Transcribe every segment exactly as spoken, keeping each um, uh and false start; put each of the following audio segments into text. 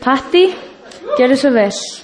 Patty, quieres o vez?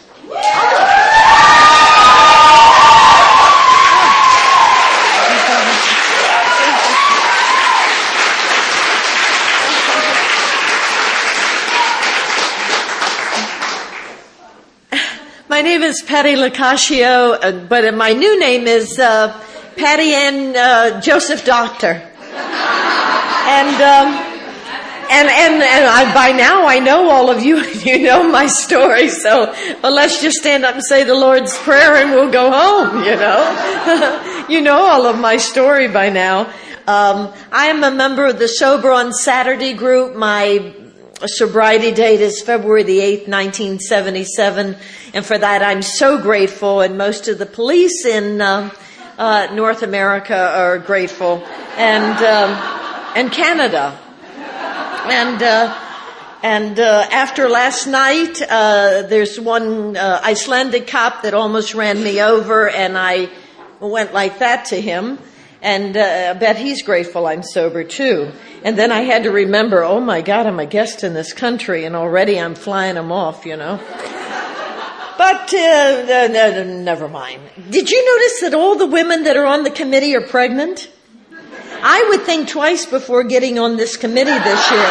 My name is Patty Locascio, uh, but my new name is uh, Patty Ann uh, Joseph Doctor. And um, and and and I, by now I know all of you. You know my story, so well, let's just stand up and say the Lord's Prayer, and we'll go home. You know, you know all of my story by now. Um, I am a member of the Sober on Saturday group. My sobriety date is February the eighth, nineteen seventy-seven, and for that I'm so grateful, and most of the police in uh, uh, North America are grateful, and um, and Canada. And uh, and uh, after last night, uh, there's one uh, Icelandic cop that almost ran me over, and I went like that to him. And uh, I bet he's grateful I'm sober too. And then I had to remember, oh my God, I'm a guest in this country, and already I'm flying him off, you know. But uh, no, no, never mind. Did you notice that all the women that are on the committee are pregnant? I would think twice before getting on this committee this year.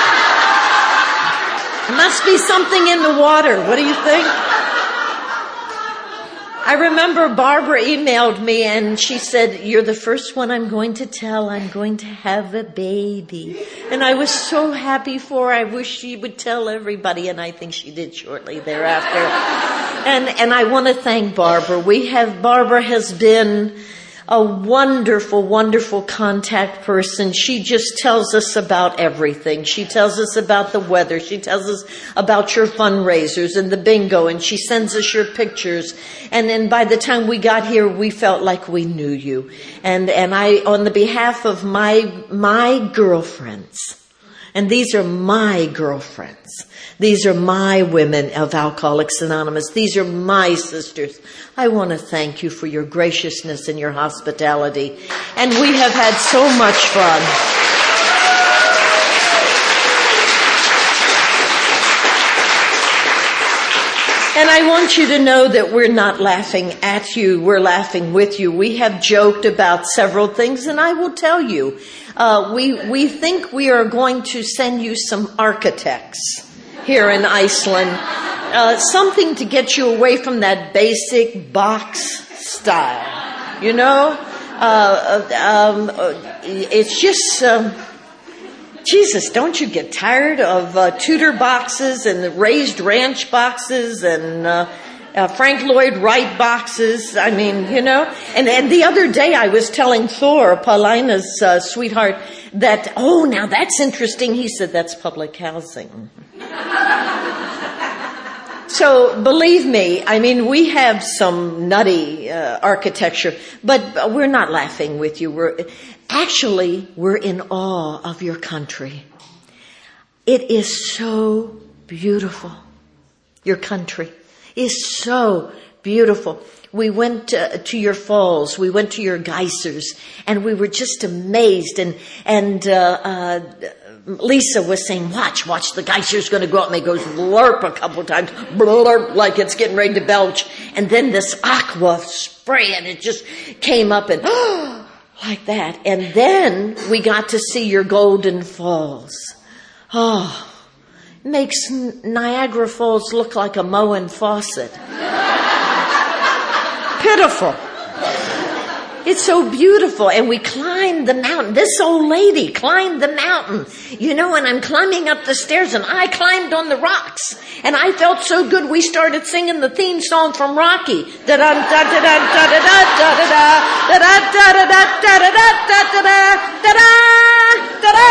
There must be something in the water. What do you think? I remember Barbara emailed me and she said, you're the first one I'm going to tell I'm going to have a baby. And I was so happy for her. I wish she would tell everybody, and I think she did shortly thereafter. And and I want to thank Barbara. We have, Barbara has been a wonderful, wonderful contact person. She just tells us about everything. She tells us about the weather. She tells us about your fundraisers and the bingo, and she sends us your pictures. And then by the time we got here, we felt like we knew you. And, and I, on the behalf of my, my girlfriends, and these are my girlfriends, these are my women of Alcoholics Anonymous, these are my sisters, I want to thank you for your graciousness and your hospitality. And we have had so much fun. And I want you to know that we're not laughing at you, we're laughing with you. We have joked about several things, and I will tell you, uh, we, we think we are going to send you some architects here in Iceland. Uh, something to get you away from that basic box style, you know? Uh, um, uh, it's just, um, Jesus, don't you get tired of uh, Tudor boxes and the raised ranch boxes and uh, uh, Frank Lloyd Wright boxes? I mean, you know? And, and the other day I was telling Thor, Paulina's uh, sweetheart, that, oh, now that's interesting. He said, that's public housing. So believe me, I mean, we have some nutty uh, architecture, but we're not laughing with you. We're actually, we're in awe of your country. It is so beautiful. Your country is so beautiful. We went uh, to your falls, we went to your geysers, and we were just amazed. And and uh, uh Lisa was saying, watch, watch, the geyser's going to go up. And it goes blurp a couple of times, blurp, like it's getting ready to belch. And then this aqua spray, and it just came up and oh, like that. And then we got to see your Golden Falls. Oh, it makes Niagara Falls look like a Moen faucet. Pitiful. It's so beautiful. And we climbed the mountain. This old lady climbed the mountain, you know, and I'm climbing up the stairs, and I climbed on the rocks, and I felt so good. We started singing the theme song from Rocky. Da da da da da da da da da da da da da da da da da da da.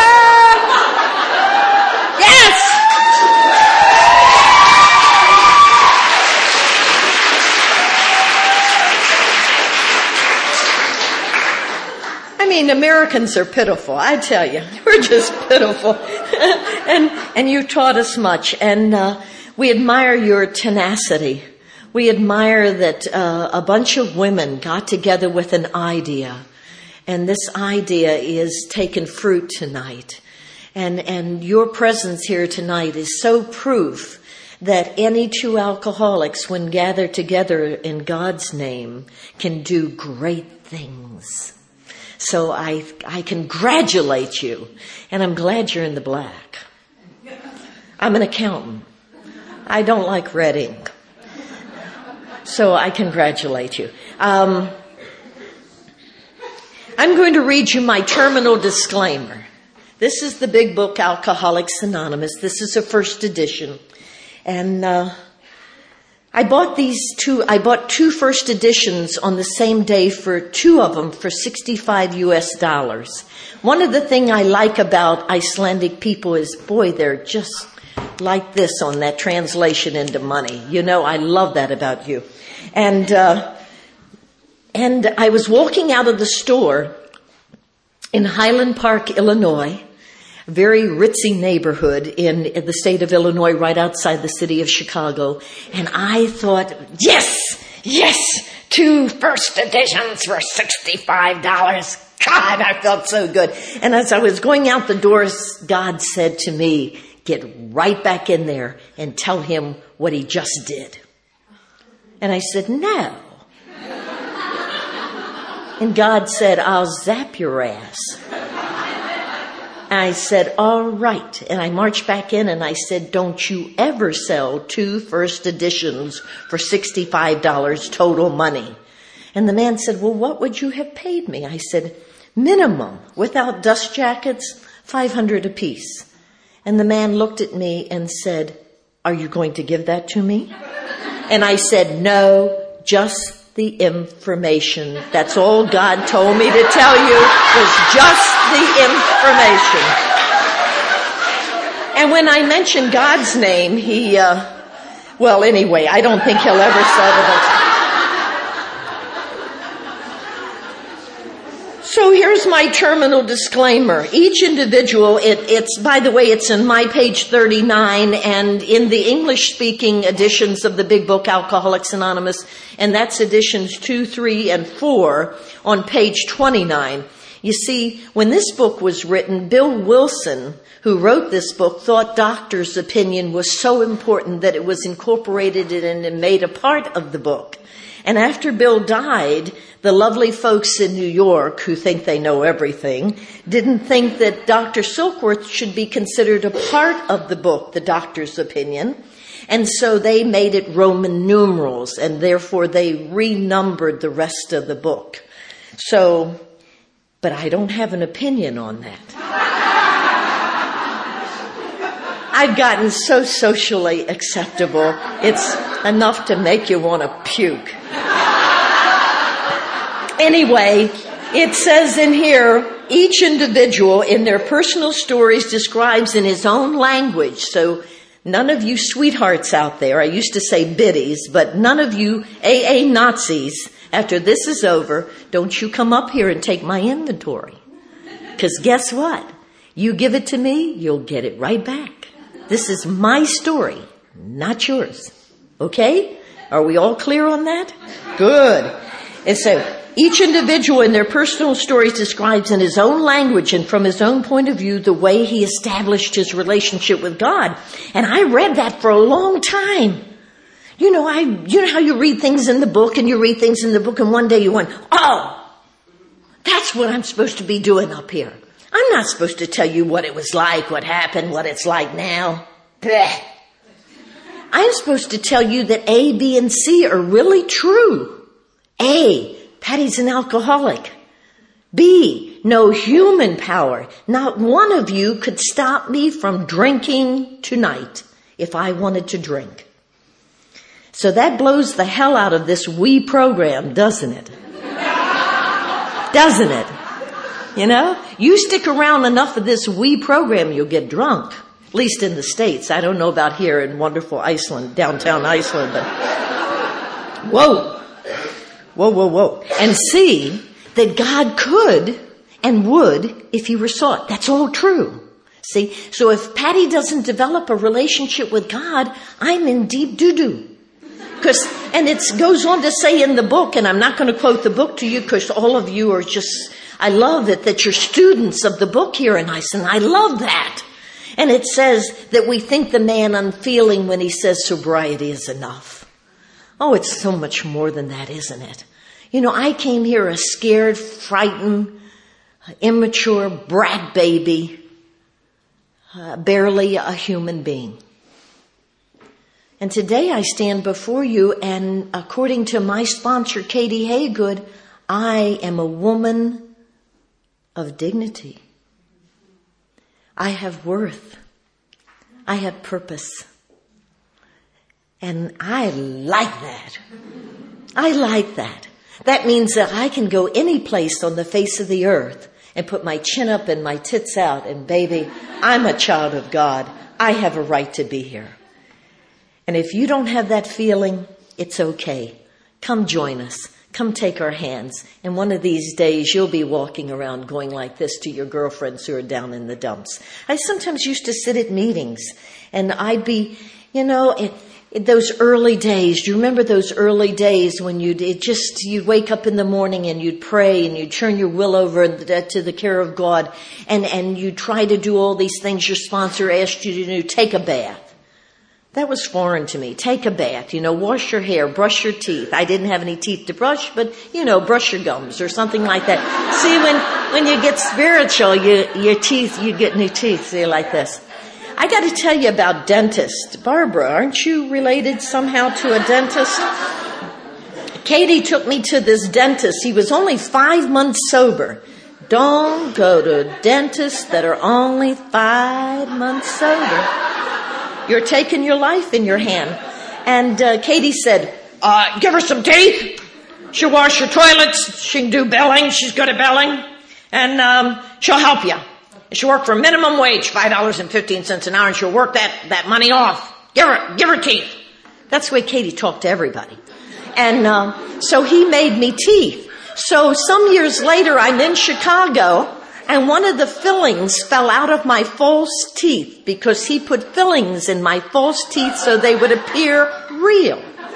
Yes. I mean, Americans are pitiful. I tell you, we're just pitiful. and and you taught us much, and uh, we admire your tenacity. We admire that uh, a bunch of women got together with an idea, and this idea is taking fruit tonight. And and your presence here tonight is so proof that any two alcoholics, when gathered together in God's name, can do great things. So I, I congratulate you, and I'm glad you're in the black. I'm an accountant. I don't like red ink. So I congratulate you. Um, I'm going to read you my terminal disclaimer. This is the big book, Alcoholics Anonymous. This is a first edition. And uh, I bought these two, I bought two first editions on the same day for two of them for sixty-five U S dollars. One of the things I like about Icelandic people is, boy, they're just like this on that translation into money. You know, I love that about you. And, uh, and I was walking out of the store in Highland Park, Illinois, a very ritzy neighborhood in, in the state of Illinois, right outside the city of Chicago. And I thought, yes, yes, two first editions for sixty-five dollars. God, I felt so good. And as I was going out the doors, God said to me, get right back in there and tell him what he just did. And I said, no. And God said, I'll zap your ass. And I said, all right. And I marched back in and I said, don't you ever sell two first editions for sixty-five dollars total money. And the man said, well, what would you have paid me? I said, minimum, without dust jackets, five hundred apiece. And the man looked at me and said, are you going to give that to me? And I said, no, just the information. That's all God told me to tell you, was just the information. And when I mentioned God's name, he, uh, well, anyway, I don't think he'll ever settle it. So here's my terminal disclaimer. Each individual, it, it's, by the way, it's in my page thirty-nine and in the English-speaking editions of the big book, Alcoholics Anonymous, and that's editions two, three, and four on page twenty-nine. You see, when this book was written, Bill Wilson, who wrote this book, thought doctor's opinion was so important that it was incorporated in and made a part of the book. And after Bill died, the lovely folks in New York, who think they know everything, didn't think that Doctor Silkworth should be considered a part of the book, The Doctor's Opinion. And so they made it Roman numerals, and therefore they renumbered the rest of the book. So, but I don't have an opinion on that. I've gotten so socially acceptable, it's enough to make you want to puke. Anyway, it says in here, each individual in their personal stories describes in his own language. So none of you sweethearts out there, I used to say biddies, but none of you A A Nazis, after this is over, don't you come up here and take my inventory. Because guess what? You give it to me, you'll get it right back. This is my story, not yours. Okay? Are we all clear on that? Good. And so each individual in their personal stories describes in his own language and from his own point of view the way he established his relationship with God. And I read that for a long time. You know, I, you know how you read things in the book and you read things in the book and one day you went, oh, that's what I'm supposed to be doing up here. I'm not supposed to tell you what it was like, what happened, what it's like now. Blech. I'm supposed to tell you that A, B, and C are really true. A, Patty's an alcoholic. B, no human power. Not one of you could stop me from drinking tonight if I wanted to drink. So that blows the hell out of this we program, doesn't it? Doesn't it? You know, you stick around enough of this we program, you'll get drunk. At least in the States. I don't know about here in wonderful Iceland, downtown Iceland, but whoa. Whoa, whoa, whoa. And see that God could and would if he were sought. That's all true. See, so if Patty doesn't develop a relationship with God, I'm in deep doo-doo. Because, and it goes on to say in the book, and I'm not going to quote the book to you because all of you are just, I love it that you're students of the book here in Iceland. I love that. And it says that we think the man unfeeling when he says sobriety is enough. Oh, it's so much more than that, isn't it? You know, I came here a scared, frightened, immature brat baby, uh, barely a human being. And today I stand before you, and according to my sponsor, Katie Haygood, I am a woman of dignity. I have worth. I have purpose. And I like that. I like that. That means that I can go any place on the face of the earth and put my chin up and my tits out, and baby, I'm a child of God. I have a right to be here. And if you don't have that feeling, it's okay. Come join us. Come take our hands. And one of these days, you'll be walking around going like this to your girlfriends who are down in the dumps. I sometimes used to sit at meetings, and I'd be, you know, it, it, those early days. Do you remember those early days when you'd it just you'd wake up in the morning and you'd pray and you'd turn your will over to the care of God, and and you'd try to do all these things your sponsor asked you to do. Take a bath. That was foreign to me. Take a bath, you know, wash your hair, brush your teeth. I didn't have any teeth to brush, but, you know, brush your gums or something like that. See, when, when you get spiritual, you, your teeth, you get new teeth, see, like this. I got to tell you about dentists. Barbara, aren't you related somehow to a dentist? Katie took me to this dentist. He was only five months sober. Don't go to dentists that are only five months sober. You're taking your life in your hand. And uh, Katie said, uh, give her some teeth. She'll wash your toilets. She can do belling. She's good at belling. And um, she'll help you. She'll work for minimum wage, five dollars and fifteen cents an hour, and she'll work that, that money off. Give her, give her teeth. That's the way Katie talked to everybody. And uh, so he made me teeth. So some years later, I'm in Chicago, and one of the fillings fell out of my false teeth because he put fillings in my false teeth so they would appear real.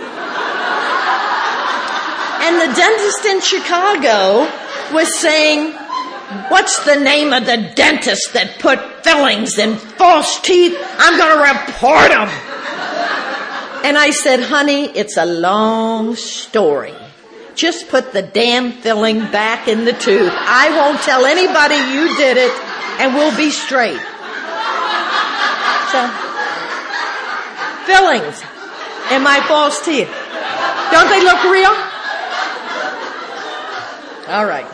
And the dentist in Chicago was saying, what's the name of the dentist that put fillings in false teeth? I'm going to report him. And I said, honey, it's a long story. Just put the damn filling back in the tooth. I won't tell anybody you did it, and we'll be straight. So, fillings in my false teeth. Don't they look real? All right.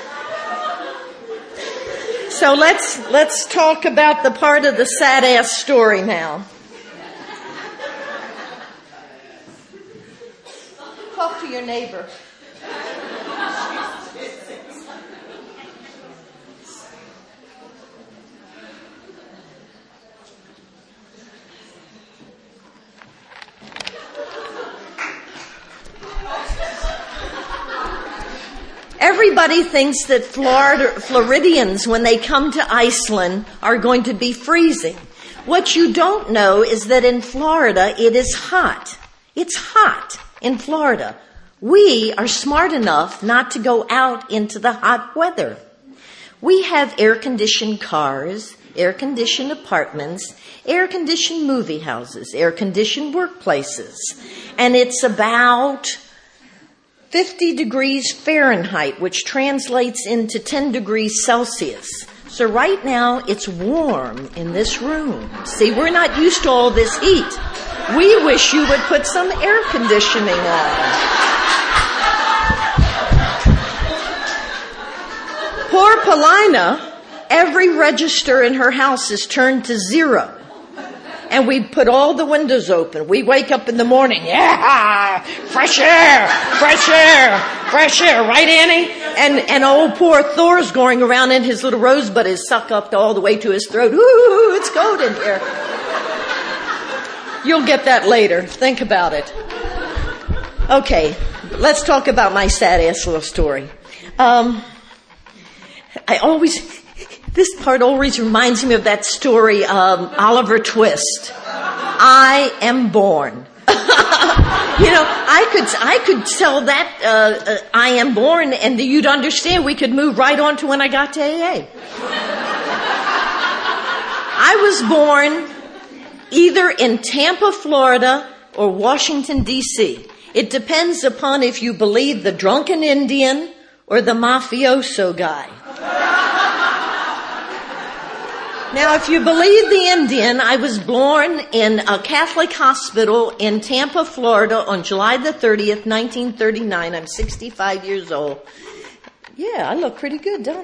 So let's let's talk about the part of the sad ass story now. Talk to your neighbor. Everybody thinks that Florida, Floridians, when they come to Iceland, are going to be freezing. What you don't know is that in Florida, it is hot. It's hot in Florida. We are smart enough not to go out into the hot weather. We have air-conditioned cars, air-conditioned apartments, air-conditioned movie houses, air-conditioned workplaces. And it's about fifty degrees Fahrenheit, which translates into ten degrees Celsius. So right now, it's warm in this room. See, we're not used to all this heat. We wish you would put some air conditioning on. Poor Paulina, every register in her house is turned to zero. And we put all the windows open. We wake up in the morning, yeah, fresh air, fresh air, fresh air, right, Annie? And and old poor Thor's going around in his little rosebud is sucked up all the way to his throat. Ooh, it's cold in here. You'll get that later. Think about it. Okay, let's talk about my sad ass little story. Um, I always... This part always reminds me of that story, um, Oliver Twist. I am born. You know, I could I could tell that uh, uh, I am born, and you'd understand. We could move right on to when I got to A A. I was born either in Tampa, Florida, or Washington, D C It depends upon if you believe the drunken Indian or the mafioso guy. Now, if you believe the Indian, I was born in a Catholic hospital in Tampa, Florida on July the thirtieth, nineteen thirty-nine. I'm sixty-five years old. Yeah, I look pretty good, don't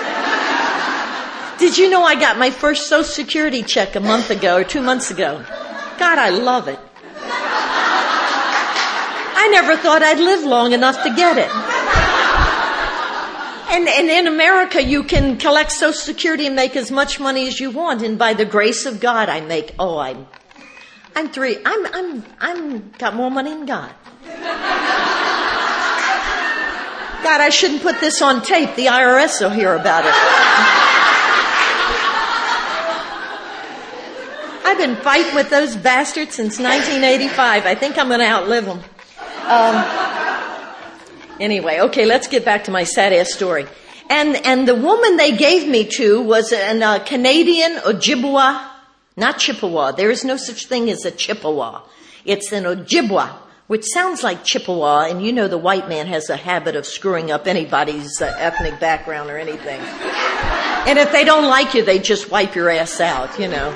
I? Did you know I got my first Social Security check a month ago or two months ago? God, I love it. I never thought I'd live long enough to get it. And, and in America, you can collect Social Security and make as much money as you want. And by the grace of God, I make, oh, I'm, I'm three, I'm, I'm, I'm got more money than God. God, I shouldn't put this on tape. The I R S will hear about it. I've been fighting with those bastards since nineteen eighty-five. I think I'm going to outlive them. Um, Anyway, okay, let's get back to my sad-ass story. And and the woman they gave me to was an uh, Canadian Ojibwa, not Chippewa. There is no such thing as a Chippewa. It's an Ojibwa, which sounds like Chippewa, and you know the white man has a habit of screwing up anybody's uh, ethnic background or anything. And if they don't like you, they just wipe your ass out, you know.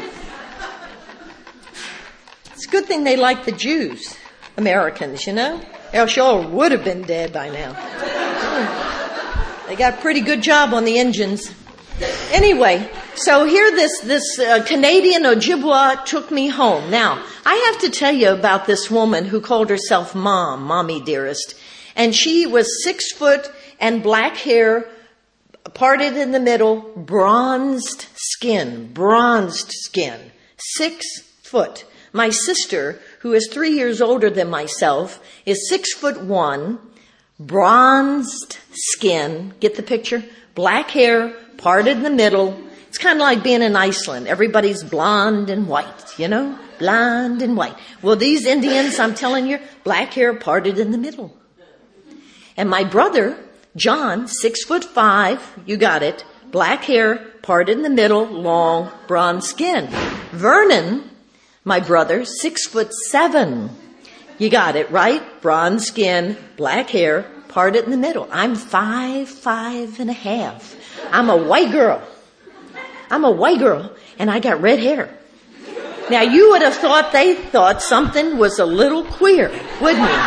It's a good thing they like the Jews, Americans, you know. Else y'all would have been dead by now. They got a pretty good job on the engines. Anyway, so here this this uh, Canadian Ojibwa took me home. Now, I have to tell you about this woman who called herself Mom, Mommy Dearest. And she was six foot and black hair, parted in the middle, bronzed skin, bronzed skin, six foot. My sister, who is three years older than myself, is six foot one, bronzed skin. Get the picture? Black hair, parted in the middle. It's kind of like being in Iceland. Everybody's blonde and white, you know? Blonde and white. Well, these Indians, I'm telling you, black hair, parted in the middle. And my brother, John, six foot five, you got it, black hair, parted in the middle, long, bronze skin. Vernon, my brother, six foot seven. You got it, right? Bronze skin, black hair, parted in the middle. I'm five, five and a half. I'm a white girl. I'm a white girl, and I got red hair. Now, you would have thought they thought something was a little queer, wouldn't you?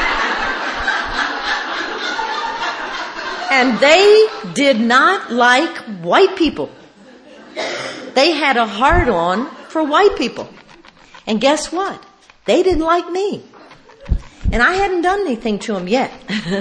And they did not like white people. They had a hard-on for white people. And guess what? They didn't like me. And I hadn't done anything to them yet.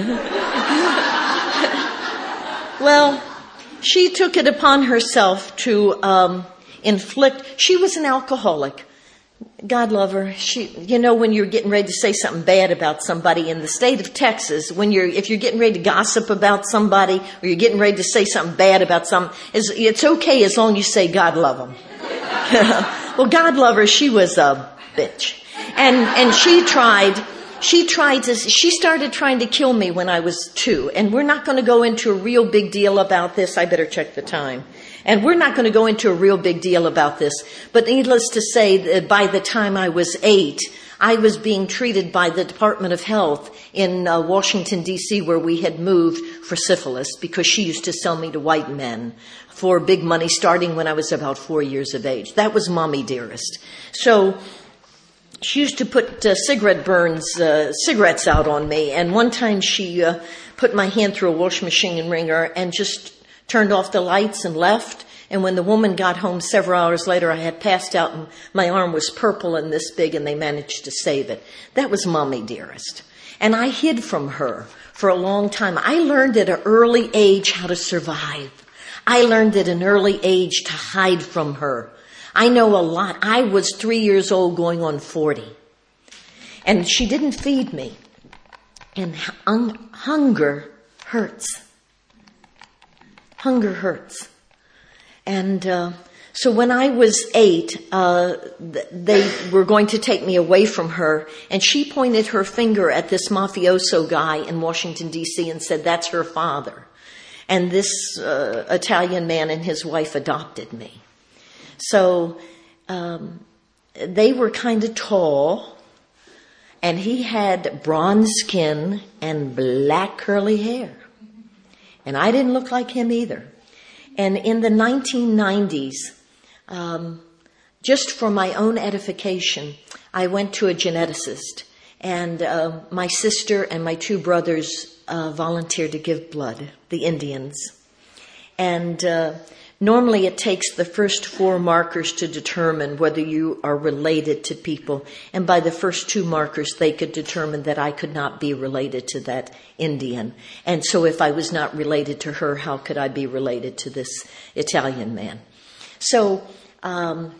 Well, she took it upon herself to um, inflict. She was an alcoholic. God love her. She, you know, when you're getting ready to say something bad about somebody in the state of Texas, when you're, if you're getting ready to gossip about somebody, or you're getting ready to say something bad about some, it's, it's okay as long as you say God love them. Well, God love her. She was a bitch, and and she tried. She tried to. She started trying to kill me when I was two, and we're not going to go into a real big deal about this. I better check the time. And we're not going to go into a real big deal about this. But needless to say, that by the time I was eight, I was being treated by the Department of Health in uh, Washington, D C, where we had moved, for syphilis, because she used to sell me to white men for big money starting when I was about four years of age. That was Mommy Dearest. So she used to put uh, cigarette burns, uh, cigarettes out on me. And one time she uh, put my hand through a washing machine wringer and just turned off the lights and left. And when the woman got home several hours later, I had passed out and my arm was purple and this big, and they managed to save it. That was Mommy Dearest. And I hid from her for a long time. I learned at an early age how to survive. I learned at an early age to hide from her. I know a lot. I was three years old going on forty. And she didn't feed me. And hung- hunger hurts. Hunger hurts. And uh, so when I was eight, uh, they were going to take me away from her. And she pointed her finger at this mafioso guy in Washington, D C and said, that's her father. And this uh, Italian man and his wife adopted me. So um, they were kind of tall, and he had bronze skin and black curly hair. And I didn't look like him either. And in the nineteen nineties, um, just for my own edification, I went to a geneticist. And uh, my sister and my two brothers uh, volunteered to give blood, the Indians. And uh, normally it takes the first four markers to determine whether you are related to people. And by the first two markers, they could determine that I could not be related to that Indian. And so if I was not related to her, how could I be related to this Italian man? So um,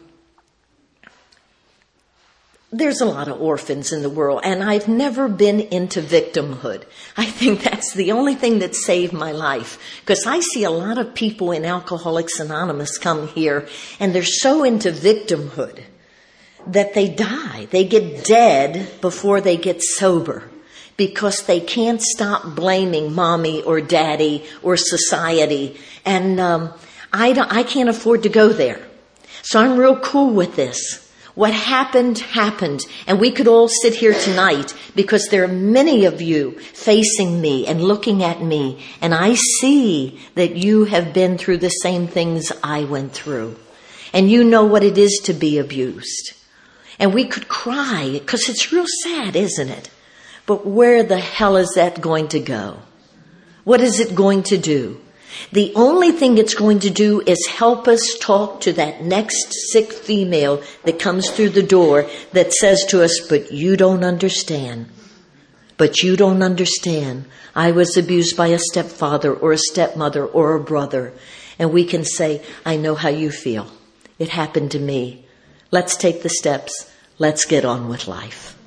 there's a lot of orphans in the world, and I've never been into victimhood. I think that's the only thing that saved my life, because I see a lot of people in Alcoholics Anonymous come here, and they're so into victimhood that they die. They get dead before they get sober, because they can't stop blaming mommy or daddy or society, and um, I, don't, I can't afford to go there. So I'm real cool with this. What happened, happened. And we could all sit here tonight because there are many of you facing me and looking at me. And I see that you have been through the same things I went through. And you know what it is to be abused. And we could cry because it's real sad, isn't it? But where the hell is that going to go? What is it going to do? The only thing it's going to do is help us talk to that next sick female that comes through the door that says to us, but you don't understand. But you don't understand. I was abused by a stepfather or a stepmother or a brother. And we can say, I know how you feel. It happened to me. Let's take the steps. Let's get on with life.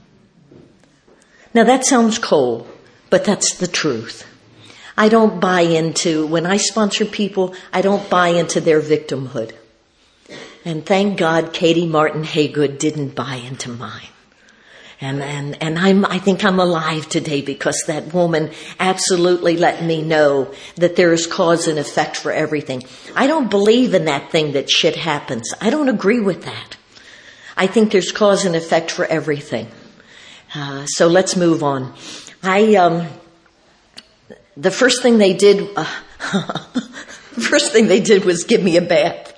Now that sounds cold, but that's the truth. I don't buy into, when I sponsor people, I don't buy into their victimhood. And thank God Katie Martin Haygood didn't buy into mine. And, and, and I'm, I think I'm alive today because that woman absolutely let me know that there is cause and effect for everything. I don't believe in that thing that shit happens. I don't agree with that. I think there's cause and effect for everything. Uh, so let's move on. I, um, The first thing they did, uh, the first thing they did was give me a bath.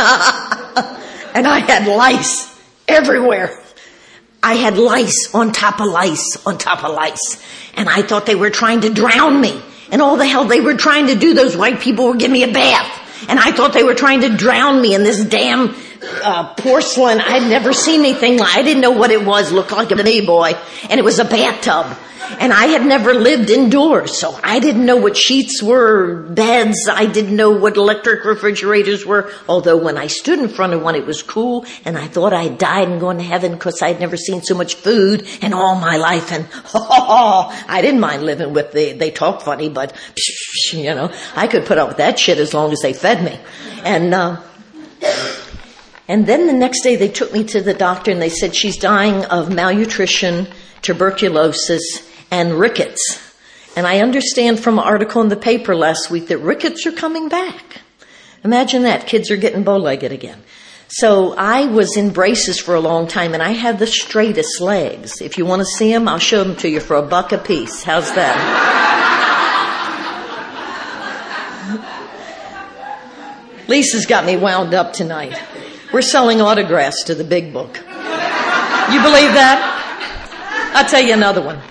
And I had lice everywhere. I had lice on top of lice on top of lice. And I thought they were trying to drown me. And all the hell they were trying to do, those white people were giving me a bath. And I thought they were trying to drown me in this damn uh, porcelain. I'd never seen anything like, I didn't know what it was. Looked like a knee boy. And it was a bathtub. And I had never lived indoors, so I didn't know what sheets were, beds. I didn't know what electric refrigerators were. Although when I stood in front of one, it was cool, and I thought I died and gone to heaven because I'd never seen so much food in all my life. And oh, I didn't mind living with the, they talk funny, but you know, I could put up with that shit as long as they fed me. And uh, and then the next day they took me to the doctor, and they said she's dying of malnutrition, tuberculosis, and rickets. And I understand from an article in the paper last week that rickets are coming back. Imagine that. Kids are getting bow-legged again. So I was in braces for a long time, and I had the straightest legs. If you want to see them, I'll show them to you for a buck a piece. How's that? Lisa's got me wound up tonight. We're selling autographs to the big book. You believe that? I'll tell you another one.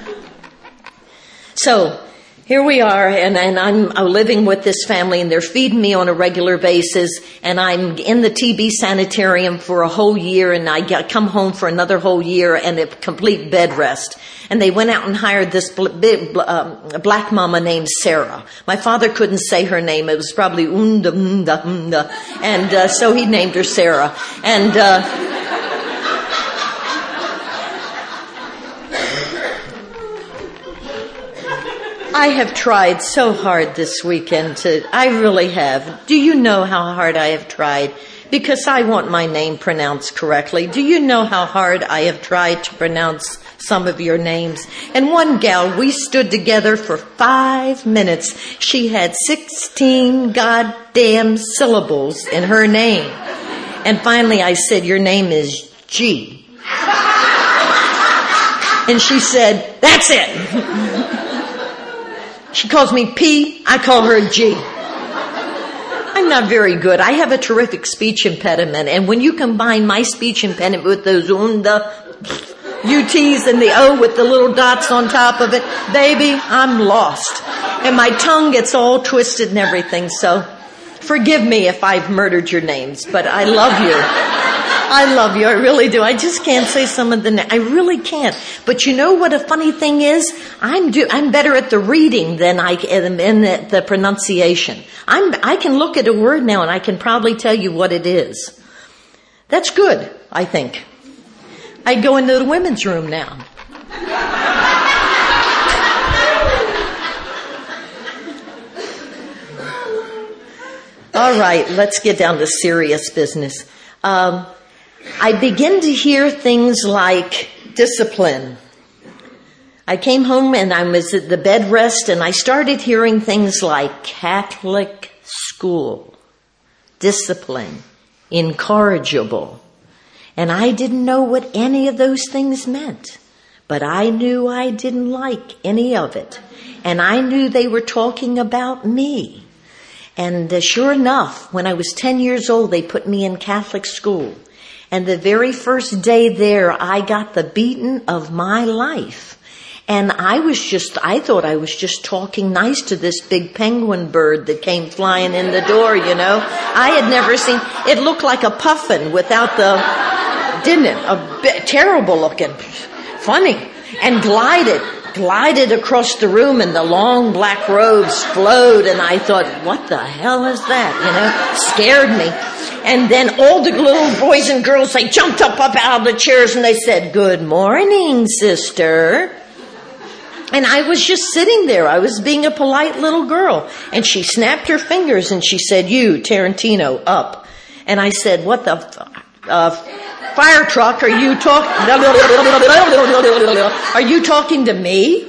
So here we are, and, and I'm, I'm living with this family, and they're feeding me on a regular basis, and I'm in the T B sanitarium for a whole year, and I get, come home for another whole year and a complete bed rest. And they went out and hired this bl- big, um, black mama named Sarah. My father couldn't say her name. It was probably unda, unda, unda. And uh, so he named her Sarah. And... Uh, I have tried so hard this weekend to, I really have. Do you know how hard I have tried? Because I want my name pronounced correctly. Do you know how hard I have tried to pronounce some of your names? And one gal, we stood together for five minutes. She had sixteen goddamn syllables in her name. And finally I said, your name is G. And she said, that's it. She calls me P, I call her G. I'm not very good. I have a terrific speech impediment, and when you combine my speech impediment with those unda, U T's and the O with the little dots on top of it, baby, I'm lost. And my tongue gets all twisted and everything, so forgive me if I've murdered your names, but I love you. I love you. I really do. I just can't say some of the names. I really can't. But you know what a funny thing is? I'm do, I'm better at the reading than I am in the, the pronunciation. I'm, I can look at a word now and I can probably tell you what it is. That's good, I think. I'd go into the women's room now. All right, let's get down to serious business. Um, I begin to hear things like discipline. I came home and I was at the bed rest and I started hearing things like Catholic school, discipline, incorrigible. And I didn't know what any of those things meant, but I knew I didn't like any of it. And I knew they were talking about me. And uh, sure enough, when I was ten years old, they put me in Catholic school. And the very first day there, I got the beating of my life. And I was just, I thought I was just talking nice to this big penguin bird that came flying in the door, you know. I had never seen, it looked like a puffin without the, didn't it? A bit terrible looking, funny, and glided. glided across the room and the long black robes flowed, and I thought, what the hell is that? You know, scared me. And then all the little boys and girls, they jumped up, up out of the chairs and they said, good morning, sister. And I was just sitting there. I was being a polite little girl. And she snapped her fingers and she said, you, Tarantino, up. And I said, what the uh, fire truck are you talking? Are you talking to me?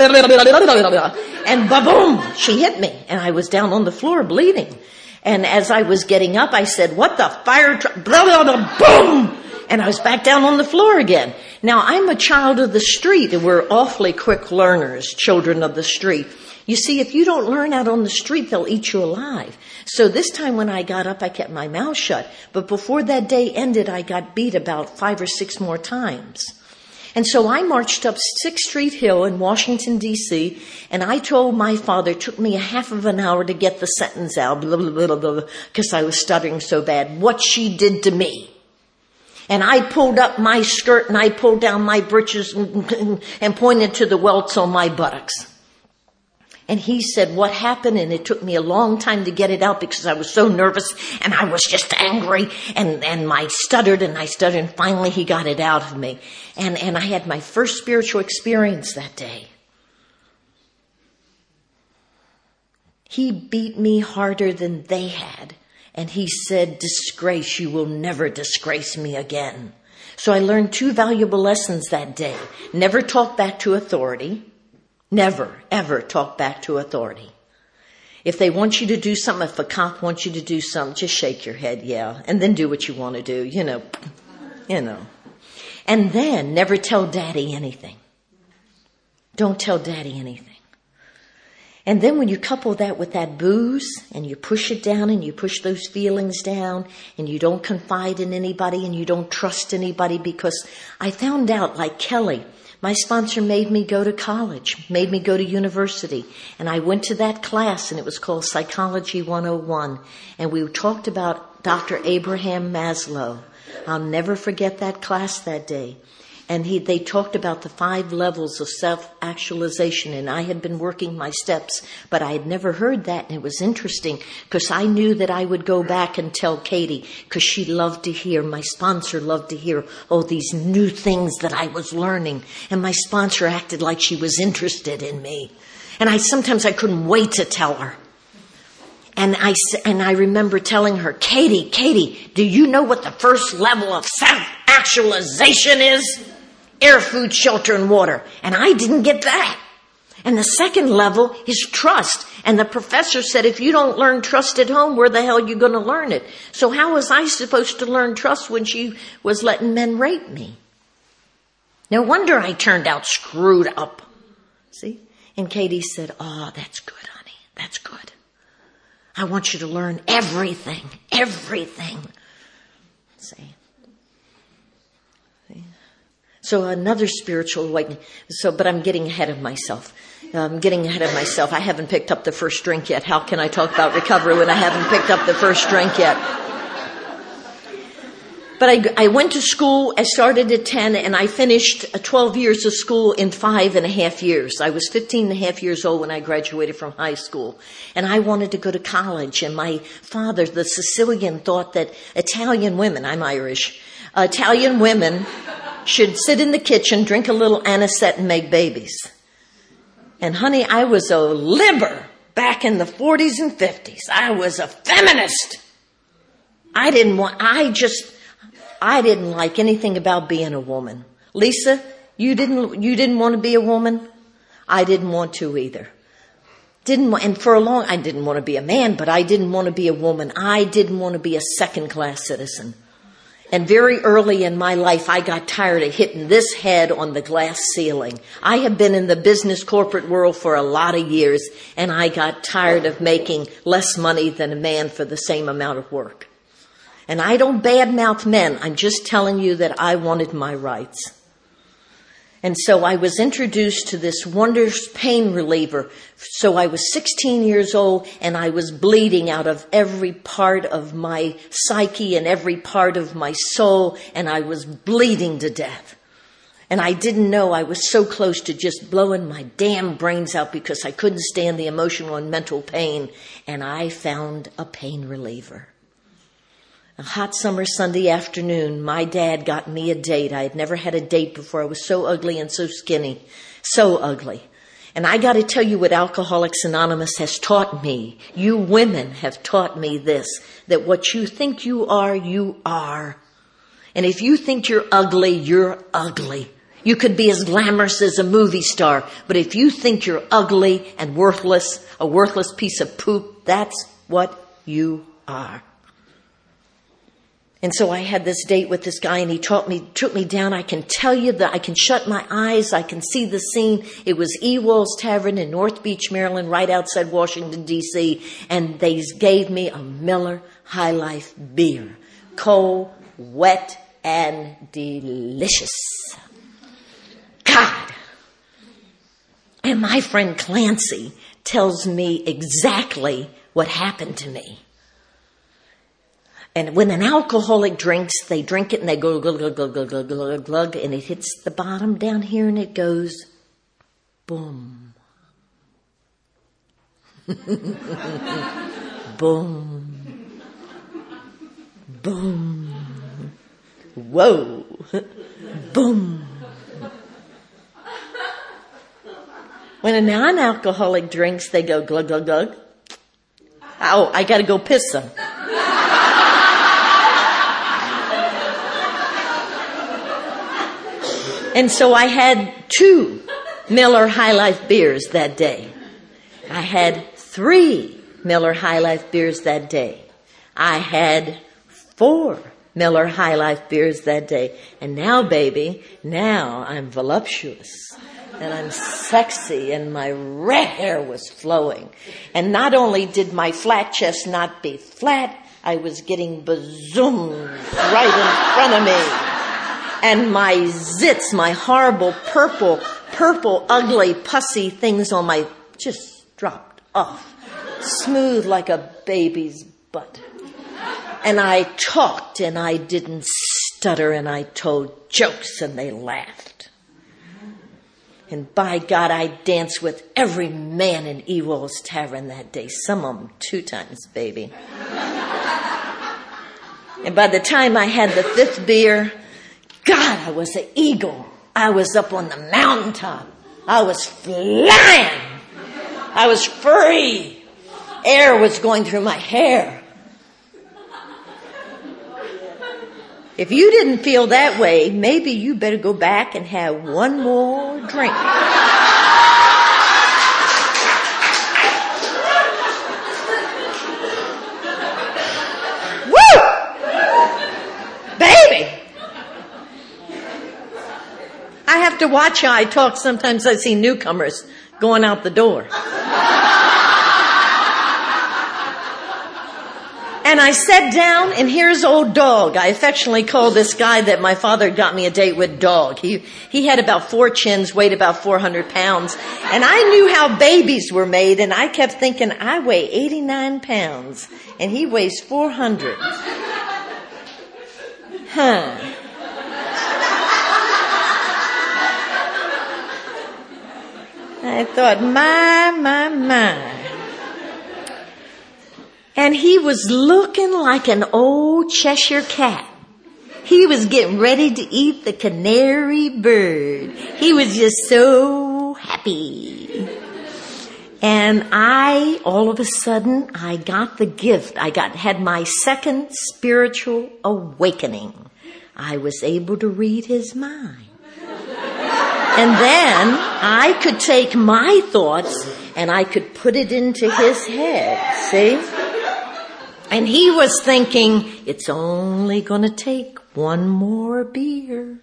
And ba-boom, she hit me. And I was down on the floor bleeding. And as I was getting up, I said, what the fire truck? Boom! And I was back down on the floor again. Now, I'm a child of the street, and we're awfully quick learners, children of the street. You see, if you don't learn out on the street, they'll eat you alive. So this time when I got up, I kept my mouth shut. But before that day ended, I got beat about five or six more times. And so I marched up sixth Street Hill in Washington, D C, and I told my father it took me a half of an hour to get the sentence out, blah, blah, blah, blah, because I was stuttering so bad, what she did to me. And I pulled up my skirt and I pulled down my breeches and, and, and pointed to the welts on my buttocks. And he said, what happened? And it took me a long time to get it out because I was so nervous and I was just angry and, and I stuttered and I stuttered and finally he got it out of me. And, and I had my first spiritual experience that day. He beat me harder than they had. And he said, disgrace, you will never disgrace me again. So I learned two valuable lessons that day. Never talk back to authority. Never, ever talk back to authority. If they want you to do something, if a cop wants you to do something, just shake your head, yeah, and then do what you want to do, you know, you know. And then never tell daddy anything. Don't tell daddy anything. And then when you couple that with that booze and you push it down and you push those feelings down and you don't confide in anybody and you don't trust anybody, because I found out, like Kelly, my sponsor made me go to college, made me go to university. And I went to that class and it was called Psychology one oh one. And we talked about Doctor Abraham Maslow. I'll never forget that class that day. And he, they talked about the five levels of self-actualization, and I had been working my steps, but I had never heard that, and it was interesting because I knew that I would go back and tell Katie, because she loved to hear, my sponsor loved to hear, oh, these new things that I was learning, and my sponsor acted like she was interested in me, and I sometimes I couldn't wait to tell her. And I, and I remember telling her, Katie, Katie, do you know what the first level of self-actualization is? Air, food, shelter, and water. And I didn't get that. And the second level is trust. And the professor said, if you don't learn trust at home, where the hell are you going to learn it? So how was I supposed to learn trust when she was letting men rape me? No wonder I turned out screwed up. See? And Katie said, oh, that's good, honey. That's good. I want you to learn everything, everything. See? See? So another spiritual awakening. So, but I'm getting ahead of myself. I'm getting ahead of myself. I haven't picked up the first drink yet. How can I talk about recovery when I haven't picked up the first drink yet? But I, I went to school. I started at ten and I finished twelve years of school in five and a half years. I was fifteen and a half years old when I graduated from high school. And I wanted to go to college. And my father, the Sicilian, thought that Italian women, I'm Irish, uh, Italian women should sit in the kitchen, drink a little anisette and make babies. And honey, I was a liber back in the forties and fifties. I was a feminist. I didn't want, I just, I didn't like anything about being a woman. Lisa, you didn't, you didn't want to be a woman? I didn't want to either. Didn't want, and for a long, I didn't want to be a man, but I didn't want to be a woman. I didn't want to be a second class citizen. And very early in my life, I got tired of hitting this head on the glass ceiling. I have been in the business corporate world for a lot of years, and I got tired of making less money than a man for the same amount of work. And I don't badmouth men. I'm just telling you that I wanted my rights. And so I was introduced to this wondrous pain reliever. So I was sixteen years old and I was bleeding out of every part of my psyche and every part of my soul, and I was bleeding to death. And I didn't know I was so close to just blowing my damn brains out because I couldn't stand the emotional and mental pain. And I found a pain reliever. A hot summer Sunday afternoon, my dad got me a date. I had never had a date before. I was so ugly and so skinny. So ugly. And I got to tell you what Alcoholics Anonymous has taught me. You women have taught me this, that what you think you are, you are. And if you think you're ugly, you're ugly. You could be as glamorous as a movie star, but if you think you're ugly and worthless, a worthless piece of poop, that's what you are. And so I had this date with this guy, and he taught me, took me down. I can tell you that I can shut my eyes. I can see the scene. It was Ewald's Tavern in North Beach, Maryland, right outside Washington, D C And they gave me a Miller High Life beer. Cold, wet, and delicious. God. And my friend Clancy tells me exactly what happened to me. And when an alcoholic drinks, they drink it and they go glug, glug, glug, glug, glug, glug, glug, and it hits the bottom down here and it goes boom. Boom. Boom. Whoa. Boom. When a non-alcoholic drinks, they go glug, glug, glug. Oh, I gotta go piss some. And so I had two Miller High Life beers that day. I had three Miller High Life beers that day. I had four Miller High Life beers that day. And now, baby, now I'm voluptuous. And I'm sexy and my red hair was flowing. And not only did my flat chest not be flat, I was getting bazoomed right in front of me. And my zits, my horrible purple, purple, ugly, pussy things on my, just dropped off. Smooth like a baby's butt. And I talked and I didn't stutter and I told jokes and they laughed. And by God, I danced with every man in Ewald's Tavern that day. Some of them two times, baby. And by the time I had the fifth beer, God, I was an eagle. I was up on the mountaintop. I was flying. I was free. Air was going through my hair. If you didn't feel that way, maybe you better go back and have one more drink. to watch how I talk. Sometimes I see newcomers going out the door. And I sat down, and here's old Dog. I affectionately call this guy that my father got me a date with Dog. He he had about four chins, weighed about four hundred pounds. And I knew how babies were made, and I kept thinking, I weigh eighty-nine pounds, and he weighs four hundred. Huh. I thought, my, my, my. And he was looking like an old Cheshire cat. He was getting ready to eat the canary bird. He was just so happy. And I, all of a sudden, I got the gift. I got, had my second spiritual awakening. I was able to read his mind. And then I could take my thoughts and I could put it into his head. See? And he was thinking, it's only going to take one more beer.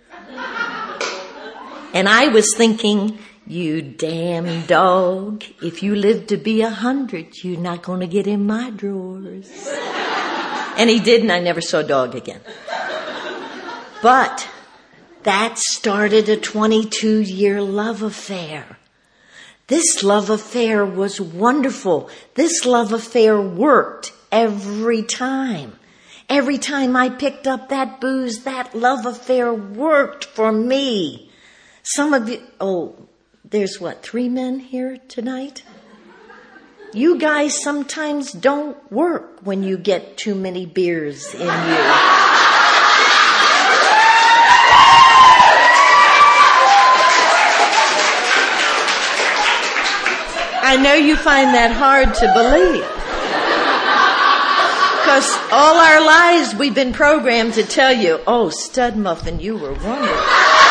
And I was thinking, you damn dog, if you live to be a hundred, you're not going to get in my drawers. And he did, and I never saw Dog again. But that started a twenty-two year love affair. This love affair was wonderful. This love affair worked every time. Every time I picked up that booze, that love affair worked for me. Some of you, oh, there's what, three men here tonight? You guys sometimes don't work when you get too many beers in you. I know you find that hard to believe. Because all our lives we've been programmed to tell you, oh, Stud Muffin, you were wonderful.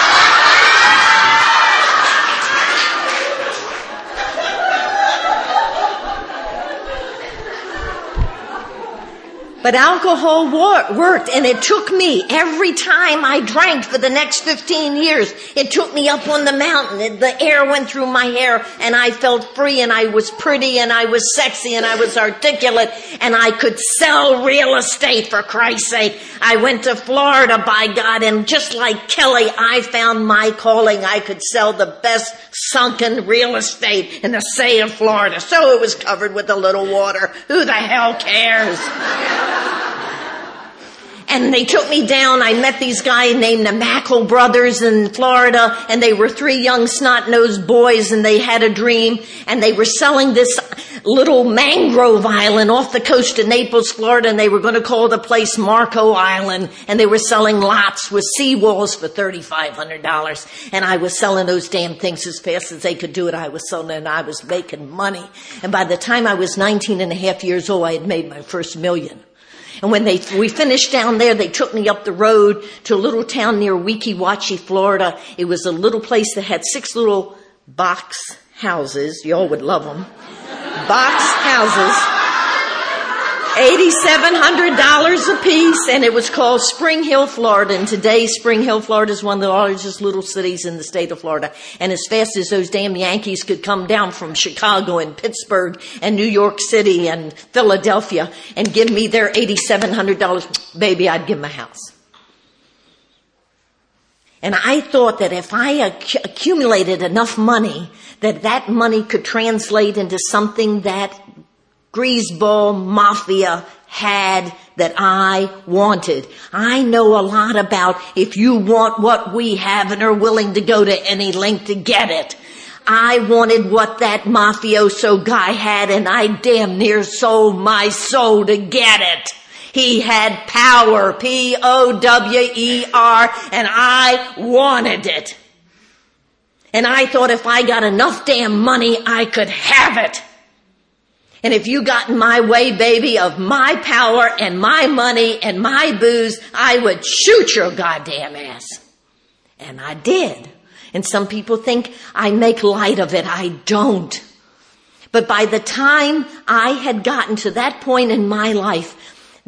But alcohol wor- worked, and it took me, every time I drank for the next fifteen years, it took me up on the mountain. It, the air went through my hair, and I felt free, and I was pretty, and I was sexy, and I was articulate, and I could sell real estate, for Christ's sake. I went to Florida, by God, and just like Kelly, I found my calling. I could sell the best sunken real estate in the state of Florida. So it was covered with a little water. Who the hell cares? And they took me down. I met these guys named the Mackle brothers in Florida, and they were three young snot-nosed boys, and they had a dream, and they were selling this little mangrove island off the coast of Naples, Florida, and they were going to call the place Marco Island, and they were selling lots with seawalls for thirty-five hundred dollars, and I was selling those damn things as fast as they could do it. I was selling it, and I was making money, and by the time I was nineteen and a half years old, I had made my first million. And when they we finished down there, they took me up the road to a little town near Weeki Wachee, Florida. It was a little place that had six little box houses. Y'all would love them. Box houses. eight thousand seven hundred dollars a piece, and it was called Spring Hill, Florida. And today, Spring Hill, Florida is one of the largest little cities in the state of Florida. And as fast as those damn Yankees could come down from Chicago and Pittsburgh and New York City and Philadelphia and give me their eight thousand seven hundred dollars, baby, I'd give them a house. And I thought that if I acc- accumulated enough money, that that money could translate into something that greaseball mafia had that I wanted. I know a lot about if you want what we have and are willing to go to any length to get it. I wanted what that mafioso guy had, and I damn near sold my soul to get it. He had power, P O W E R, and I wanted it. And I thought if I got enough damn money, I could have it. And if you got in my way, baby, of my power and my money and my booze, I would shoot your goddamn ass. And I did. And some people think I make light of it. I don't. But by the time I had gotten to that point in my life,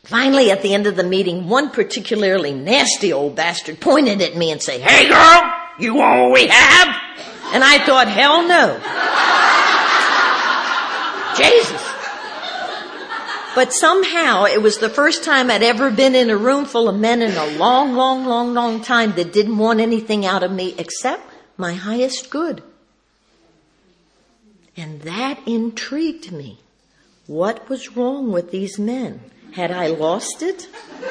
Finally, at the end of the meeting, one particularly nasty old bastard pointed at me and said, "Hey girl, you want what we have?" And I thought, hell no. Jesus. But somehow it was the first time I'd ever been in a room full of men in a long, long, long, long time that didn't want anything out of me except my highest good. And that intrigued me. What was wrong with these men? Had I lost it?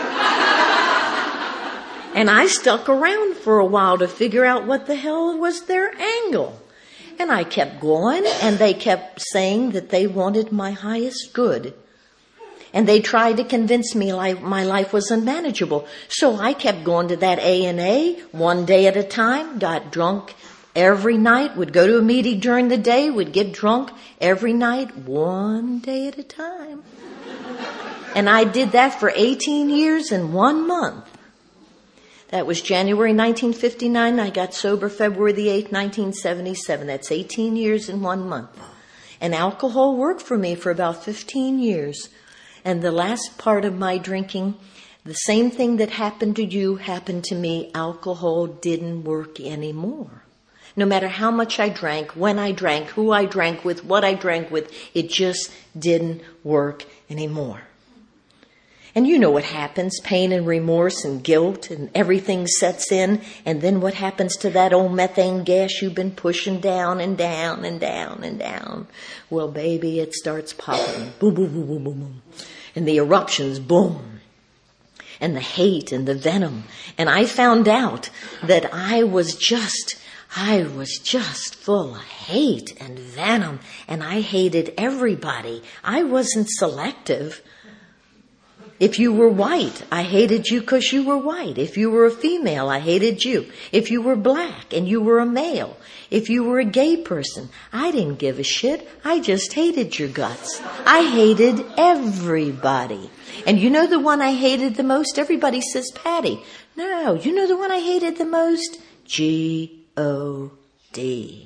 And I stuck around for a while to figure out what the hell was their angle. And I kept going, and they kept saying that they wanted my highest good. And they tried to convince me like my life was unmanageable. So I kept going to that A and A one day at a time, got drunk every night, would go to a meeting during the day, would get drunk every night, one day at a time. And I did that for eighteen years and one month. That was January nineteen fifty-nine. I got sober February the eighth, nineteen seventy-seven. That's eighteen years and one month. And alcohol worked for me for about fifteen years. And the last part of my drinking, the same thing that happened to you happened to me. Alcohol didn't work anymore. No matter how much I drank, when I drank, who I drank with, what I drank with, it just didn't work anymore. And you know what happens, pain and remorse and guilt and everything sets in. And then what happens to that old methane gas you've been pushing down and down and down and down? Well, baby, it starts popping. Boom, boom, boom, boom, boom, boom. And the eruptions, boom. And the hate and the venom. And I found out that I was just, I was just full of hate and venom. And I hated everybody. I wasn't selective. If you were white, I hated you because you were white. If you were a female, I hated you. If you were black and you were a male. If you were a gay person, I didn't give a shit. I just hated your guts. I hated everybody. And you know the one I hated the most? Everybody says Patty. No, you know the one I hated the most? G O D.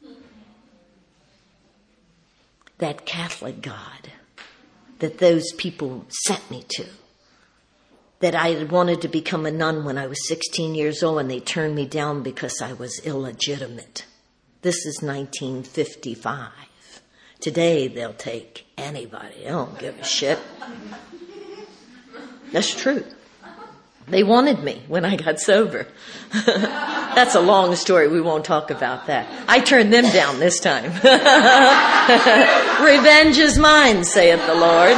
That Catholic God that those people sent me to. That I had wanted to become a nun when I was sixteen years old and they turned me down because I was illegitimate. This is nineteen fifty-five. Today they'll take anybody. They don't give a shit. That's true. They wanted me when I got sober. That's a long story. We won't talk about that. I turned them down this time. Revenge is mine, saith the Lord.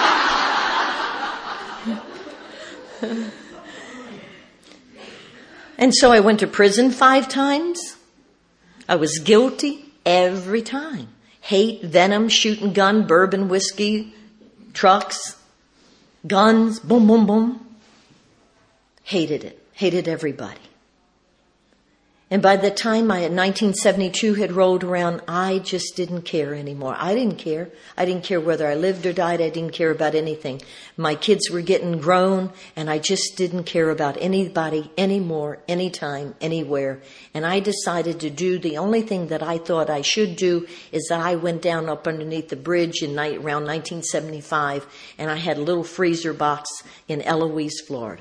And so I went to prison five times. I was guilty every time. Hate, venom, shooting gun, bourbon, whiskey, trucks, guns, boom, boom, boom. Hated it. Hated everybody. And by the time I, nineteen seventy-two had rolled around, I just didn't care anymore. I didn't care. I didn't care whether I lived or died. I didn't care about anything. My kids were getting grown, and I just didn't care about anybody anymore, anytime, anywhere. And I decided to do the only thing that I thought I should do is that I went down up underneath the bridge in night, around nineteen seventy-five, and I had a little freezer box in Eloise, Florida.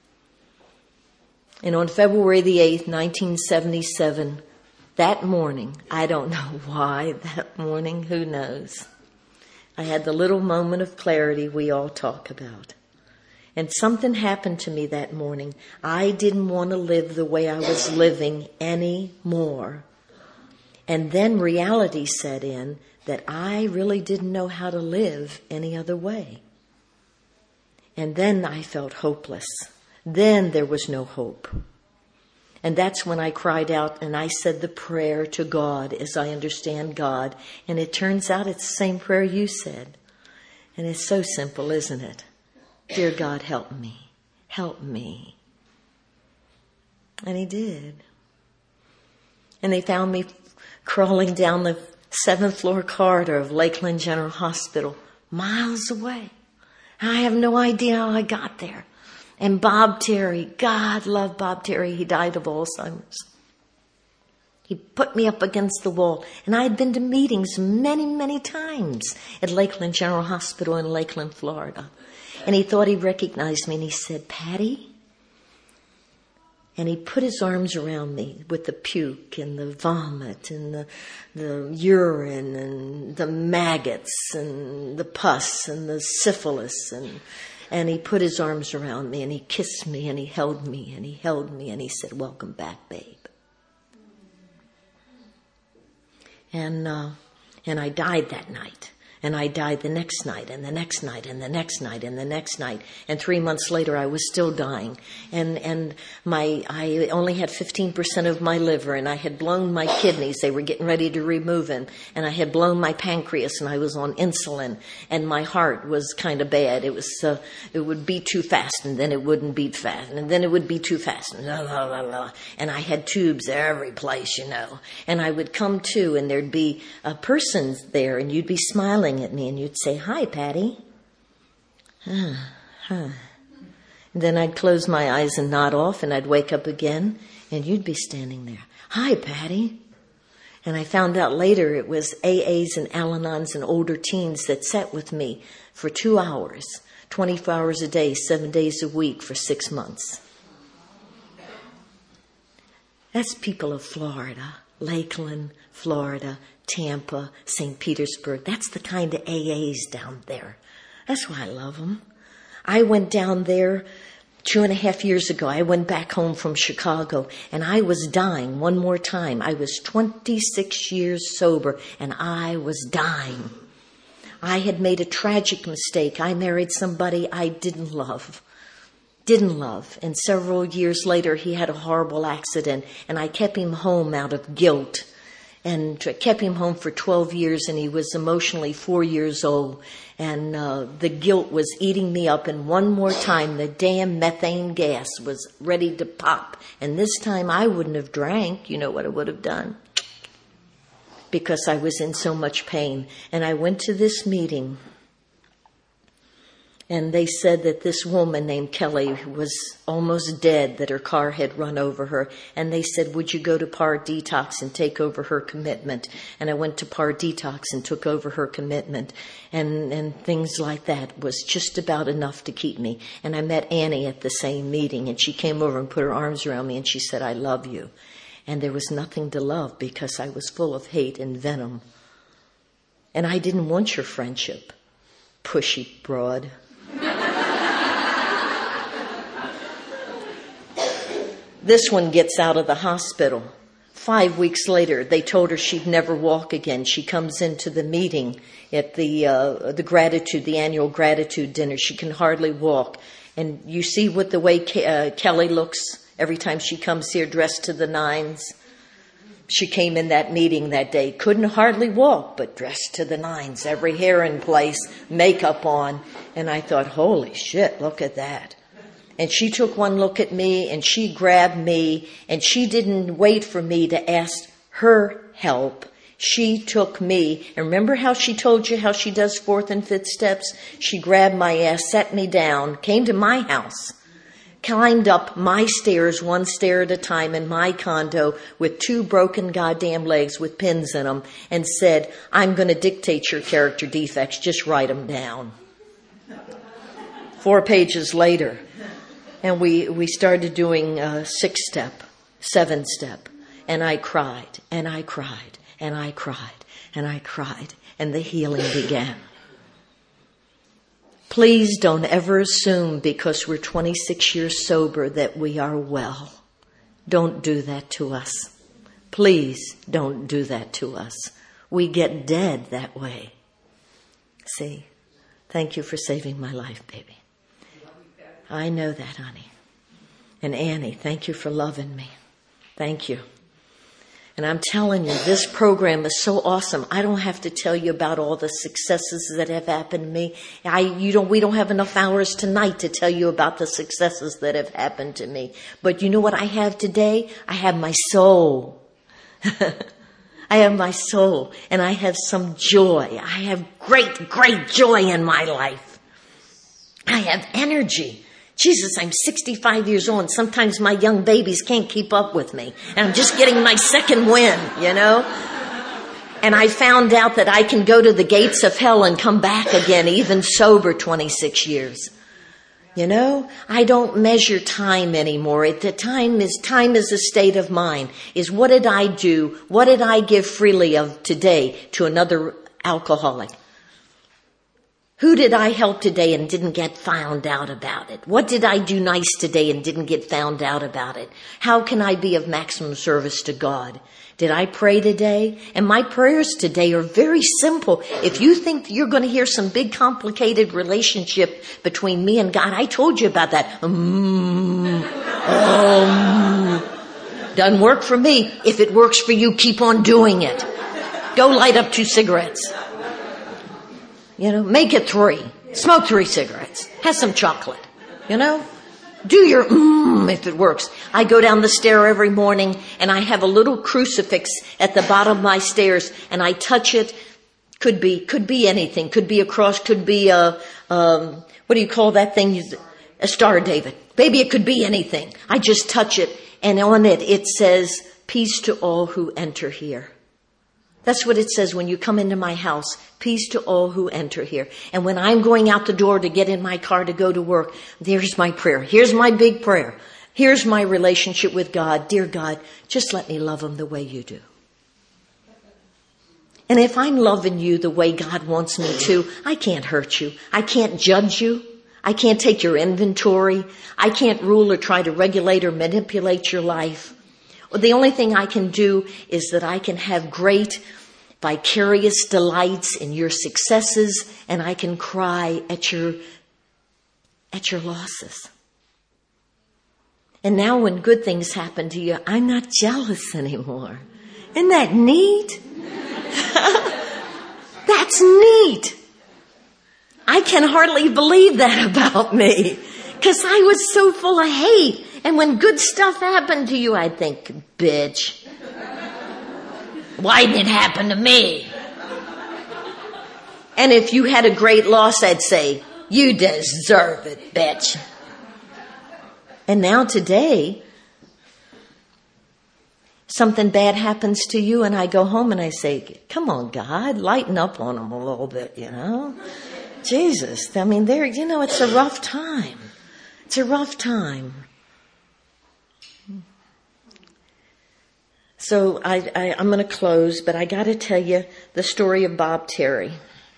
And on February the eighth, nineteen seventy-seven, that morning, I don't know why that morning, who knows, I had the little moment of clarity we all talk about. And something happened to me that morning. I didn't want to live the way I was living anymore. And then reality set in that I really didn't know how to live any other way. And then I felt hopeless. Then there was no hope. And that's when I cried out and I said the prayer to God as I understand God. And it turns out it's the same prayer you said. And it's so simple, isn't it? Dear God, help me. Help me. And he did. And they found me crawling down the seventh floor corridor of Lakeland General Hospital, miles away. I have no idea how I got there. And Bob Terry, God love Bob Terry, he died of Alzheimer's. He put me up against the wall. And I had been to meetings many, many times at Lakeland General Hospital in Lakeland, Florida. And he thought he recognized me, and he said, Patty? And he put his arms around me with the puke and the vomit and the, the urine and the maggots and the pus and the syphilis. And, and he put his arms around me, and he kissed me, and he held me, and he held me, and he said, welcome back, babe. And, uh, and I died that night. And I died the next night, and the next night, and the next night, and the next night. And three months later, I was still dying. And and my I only had fifteen percent of my liver, and I had blown my kidneys. They were getting ready to remove them. And I had blown my pancreas, and I was on insulin. And my heart was kind of bad. It was uh, it would beat too fast, and then it wouldn't beat fast, and then it would beat too fast. And, blah, blah, blah, blah. And I had tubes every place, you know. And I would come to, and there'd be a person there, and you'd be smiling at me, and you'd say, hi, Patty. Huh, huh. And then I'd close my eyes and nod off, and I'd wake up again, and you'd be standing there. Hi, Patty. And I found out later it was A As and Al-Anons and older teens that sat with me for two hours, twenty-four hours a day, seven days a week for six months. That's people of Florida, Lakeland, Florida, Tampa, Saint Petersburg. That's the kind of A As down there. That's why I love them. I went down there two and a half years ago. I went back home from Chicago, and I was dying one more time. I was twenty-six years sober, and I was dying. I had made a tragic mistake. I married somebody I didn't love. Didn't love. And several years later, he had a horrible accident, and I kept him home out of guilt. And kept him home for twelve years, and he was emotionally four years old. And uh, the guilt was eating me up. And one more time, the damn methane gas was ready to pop. And this time, I wouldn't have drank. You know what I would have done? Because I was in so much pain. And I went to this meeting, and they said that this woman named Kelly was almost dead, that her car had run over her. And they said, would you go to Par Detox and take over her commitment? And I went to Par Detox and took over her commitment. And, and things like that was just about enough to keep me. And I met Annie at the same meeting, and she came over and put her arms around me, and she said, I love you. And there was nothing to love because I was full of hate and venom. And I didn't want your friendship, pushy broad. This one gets out of the hospital. Five weeks later, they told her she'd never walk again. She comes into the meeting at the uh, the gratitude, the annual gratitude dinner. She can hardly walk. And you see what the way Ke- uh, Kelly looks every time she comes here dressed to the nines. She came in that meeting that day, couldn't hardly walk, but dressed to the nines, every hair in place, makeup on. And I thought, holy shit, look at that. And she took one look at me, and she grabbed me, and she didn't wait for me to ask her help. She took me, and remember how she told you how she does fourth and fifth steps? She grabbed my ass, set me down, came to my house, climbed up my stairs, one stair at a time in my condo with two broken goddamn legs with pins in them, and said, I'm going to dictate your character defects, just write them down. Four pages later. And we, we started doing uh, six-step, seven-step. And I cried, and I cried, and I cried, and I cried. And the healing began. Please don't ever assume because we're twenty-six years sober that we are well. Don't do that to us. Please don't do that to us. We get dead that way. See? Thank you for saving my life, baby. I know that, honey. And Annie, thank you for loving me. Thank you. And I'm telling you, this program is so awesome. I don't have to tell you about all the successes that have happened to me. I, you don't, we don't have enough hours tonight to tell you about the successes that have happened to me. But you know what I have today? I have my soul. I have my soul, and I have some joy. I have great, great joy in my life. I have energy. Jesus, I'm sixty-five years old, and sometimes my young babies can't keep up with me. And I'm just getting my second win, you know? And I found out that I can go to the gates of hell and come back again, even sober twenty-six years. You know, I don't measure time anymore. It, the time is, time is a state of mind. Is what did I do? What did I give freely of today to another alcoholic? Who did I help today and didn't get found out about it? What did I do nice today and didn't get found out about it? How can I be of maximum service to God? Did I pray today? And my prayers today are very simple. If you think you're going to hear some big complicated relationship between me and God, I told you about that. Mm, um, doesn't work for me. If it works for you, keep on doing it. Go light up two cigarettes. You know, make it three. Smoke three cigarettes. Have some chocolate. You know? Do your mmm if it works. I go down the stair every morning and I have a little crucifix at the bottom of my stairs and I touch it. Could be, could be anything. Could be a cross. Could be a, um, what do you call that thing? A Star of David. Maybe it could be anything. I just touch it and on it, it says, peace to all who enter here. That's what it says when you come into my house. Peace to all who enter here. And when I'm going out the door to get in my car to go to work, there's my prayer. Here's my big prayer. Here's my relationship with God. Dear God, just let me love him the way you do. And if I'm loving you the way God wants me to, I can't hurt you. I can't judge you. I can't take your inventory. I can't rule or try to regulate or manipulate your life. The only thing I can do is that I can have great vicarious delights in your successes, and I can cry at your, at your losses. And now when good things happen to you, I'm not jealous anymore. Isn't that neat? That's neat. I can hardly believe that about me, because I was so full of hate. And when good stuff happened to you, I'd think, bitch, why didn't it happen to me? And if you had a great loss, I'd say, you deserve it, bitch. And now today, something bad happens to you and I go home and I say, come on, God, lighten up on them a little bit, you know? Jesus, I mean, there, you know, it's a rough time. It's a rough time. So I, I, I'm going to close, but I got to tell you the story of Bob Terry.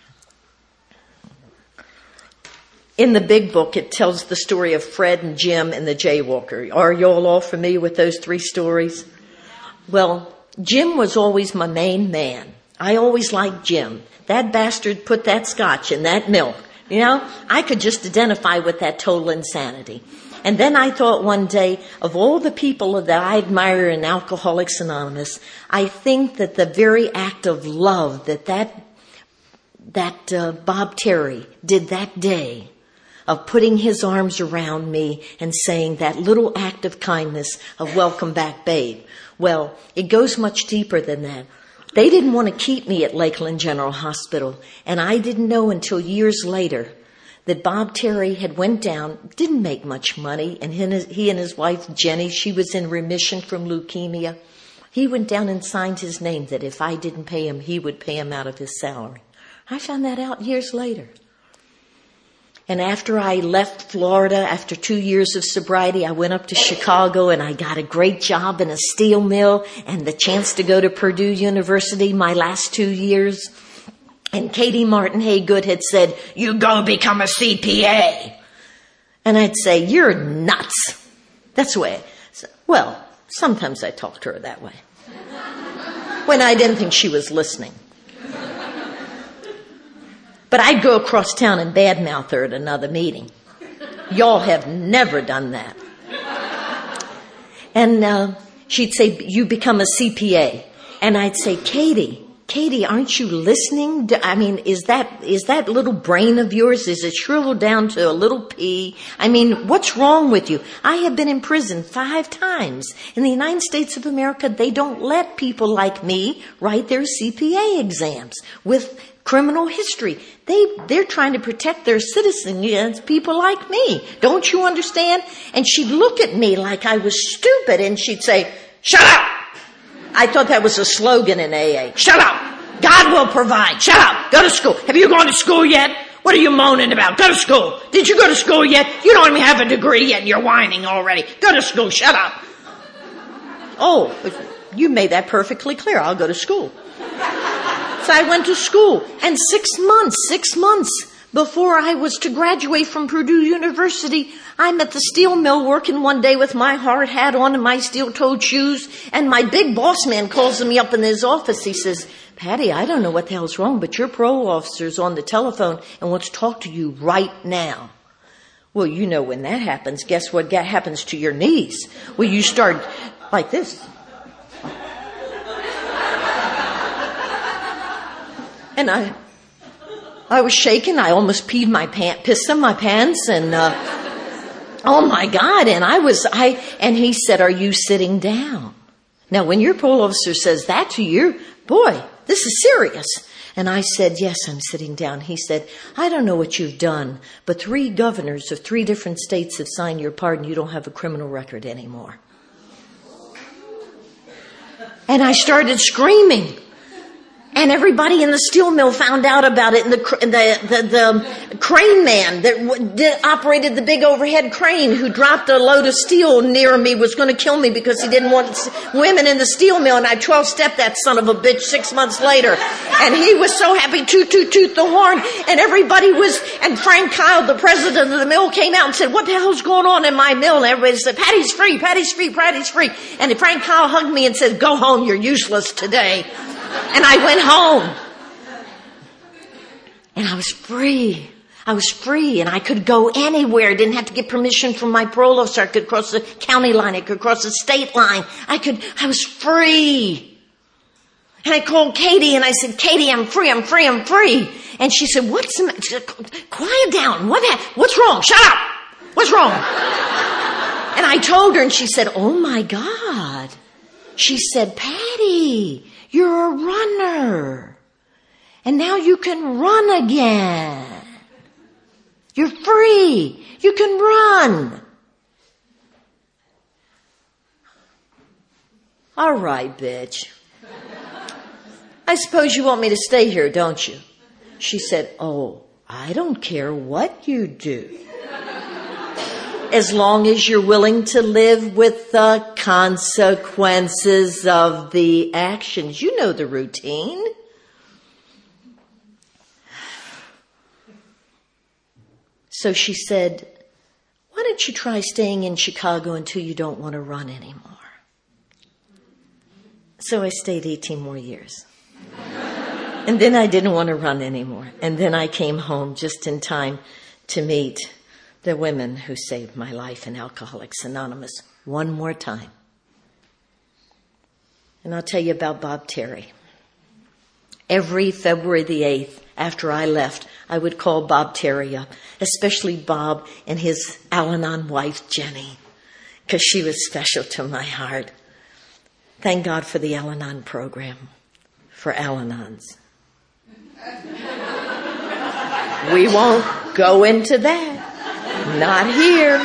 In the big book, it tells the story of Fred and Jim and the Jaywalker. Are you all, all familiar with those three stories? Well, Jim was always my main man. I always liked Jim. That bastard put that scotch in that milk. You know, I could just identify with that total insanity. And then I thought one day, of all the people that I admire in Alcoholics Anonymous, I think that the very act of love that that, that uh, Bob Terry did that day, of putting his arms around me and saying that little act of kindness of welcome back, babe. Well, it goes much deeper than that. They didn't want to keep me at Lakeland General Hospital, and I didn't know until years later that Bob Terry had went down, didn't make much money, and he and his wife, Jenny, she was in remission from leukemia. He went down and signed his name that if I didn't pay him, he would pay him out of his salary. I found that out years later. And after I left Florida, after two years of sobriety, I went up to Chicago and I got a great job in a steel mill and the chance to go to Purdue University my last two years. And Katie Martin Haygood had said, you go become a C P A. And I'd say, you're nuts. That's the way. I, well, sometimes I talked to her that way. When I didn't think she was listening. But I'd go across town and badmouth her at another meeting. Y'all have never done that. And uh, she'd say, you become a C P A. And I'd say, Katie, Katie, aren't you listening? I mean, is that is that little brain of yours, is it shriveled down to a little pea? I mean, what's wrong with you? I have been in prison five times. In the United States of America, they don't let people like me write their C P A exams with criminal history. They, they're trying to protect their citizens against people like me. Don't you understand? And she'd look at me like I was stupid and she'd say, shut up! I thought that was a slogan in A A. Shut up! God will provide. Shut up! Go to school. Have you gone to school yet? What are you moaning about? Go to school. Did you go to school yet? You don't even have a degree yet and you're whining already. Go to school. Shut up. Oh, you made that perfectly clear. I'll go to school. So I went to school, and six months, six months before I was to graduate from Purdue University, I'm at the steel mill working one day with my hard hat on and my steel-toed shoes, and my big boss man calls me up in his office. He says, Patty, I don't know what the hell's wrong, but your parole officer's on the telephone and wants to talk to you right now. Well, you know when that happens, guess what happens to your knees? Well, you start like this. And I, I was shaking. I almost peed my pants, pissed in my pants, and uh, oh my God! And I was, I, and he said, "Are you sitting down?" Now, when your parole officer says that to you, boy, this is serious. And I said, "Yes, I'm sitting down." He said, "I don't know what you've done, but three governors of three different states have signed your pardon. You don't have a criminal record anymore." And I started screaming. And everybody in the steel mill found out about it. And the the the, the crane man that w- did, operated the big overhead crane, who dropped a load of steel near me, was going to kill me because he didn't want women in the steel mill. And I twelve-stepped that son of a bitch six months later. And he was so happy, toot, toot, toot the horn. And everybody was, and Frank Kyle, the president of the mill, came out and said, "What the hell's going on in my mill?" And everybody said, "Patty's free, Patty's free, Patty's free." And Frank Kyle hugged me and said, "Go home, you're useless today." And I went home. And I was free. I was free, and I could go anywhere. I didn't have to get permission from my parole officer. I could cross the county line. I could cross the state line. I could, I was free. And I called Katie and I said, "Katie, I'm free, I'm free, I'm free." And she said, "What's the matter?" She said, "Quiet down. What ha- What's wrong? Shut up. What's wrong?" And I told her, and she said, "Oh my God." She said, "Patty, you're a runner. And now you can run again. You're free. You can run." All right, bitch. I suppose you want me to stay here, don't you? She said, "Oh, I don't care what you do, as long as you're willing to live with the consequences of the actions. You know the routine." So she said, "Why don't you try staying in Chicago until you don't want to run anymore?" So I stayed eighteen more years. And then I didn't want to run anymore. And then I came home just in time to meet the women who saved my life in Alcoholics Anonymous one more time. And I'll tell you about Bob Terry. Every February the eighth, after I left, I would call Bob Terry up, especially Bob and his Al-Anon wife, Jenny, because she was special to my heart. Thank God for the Al-Anon program, for Al-Anons. We won't go into that. Not here.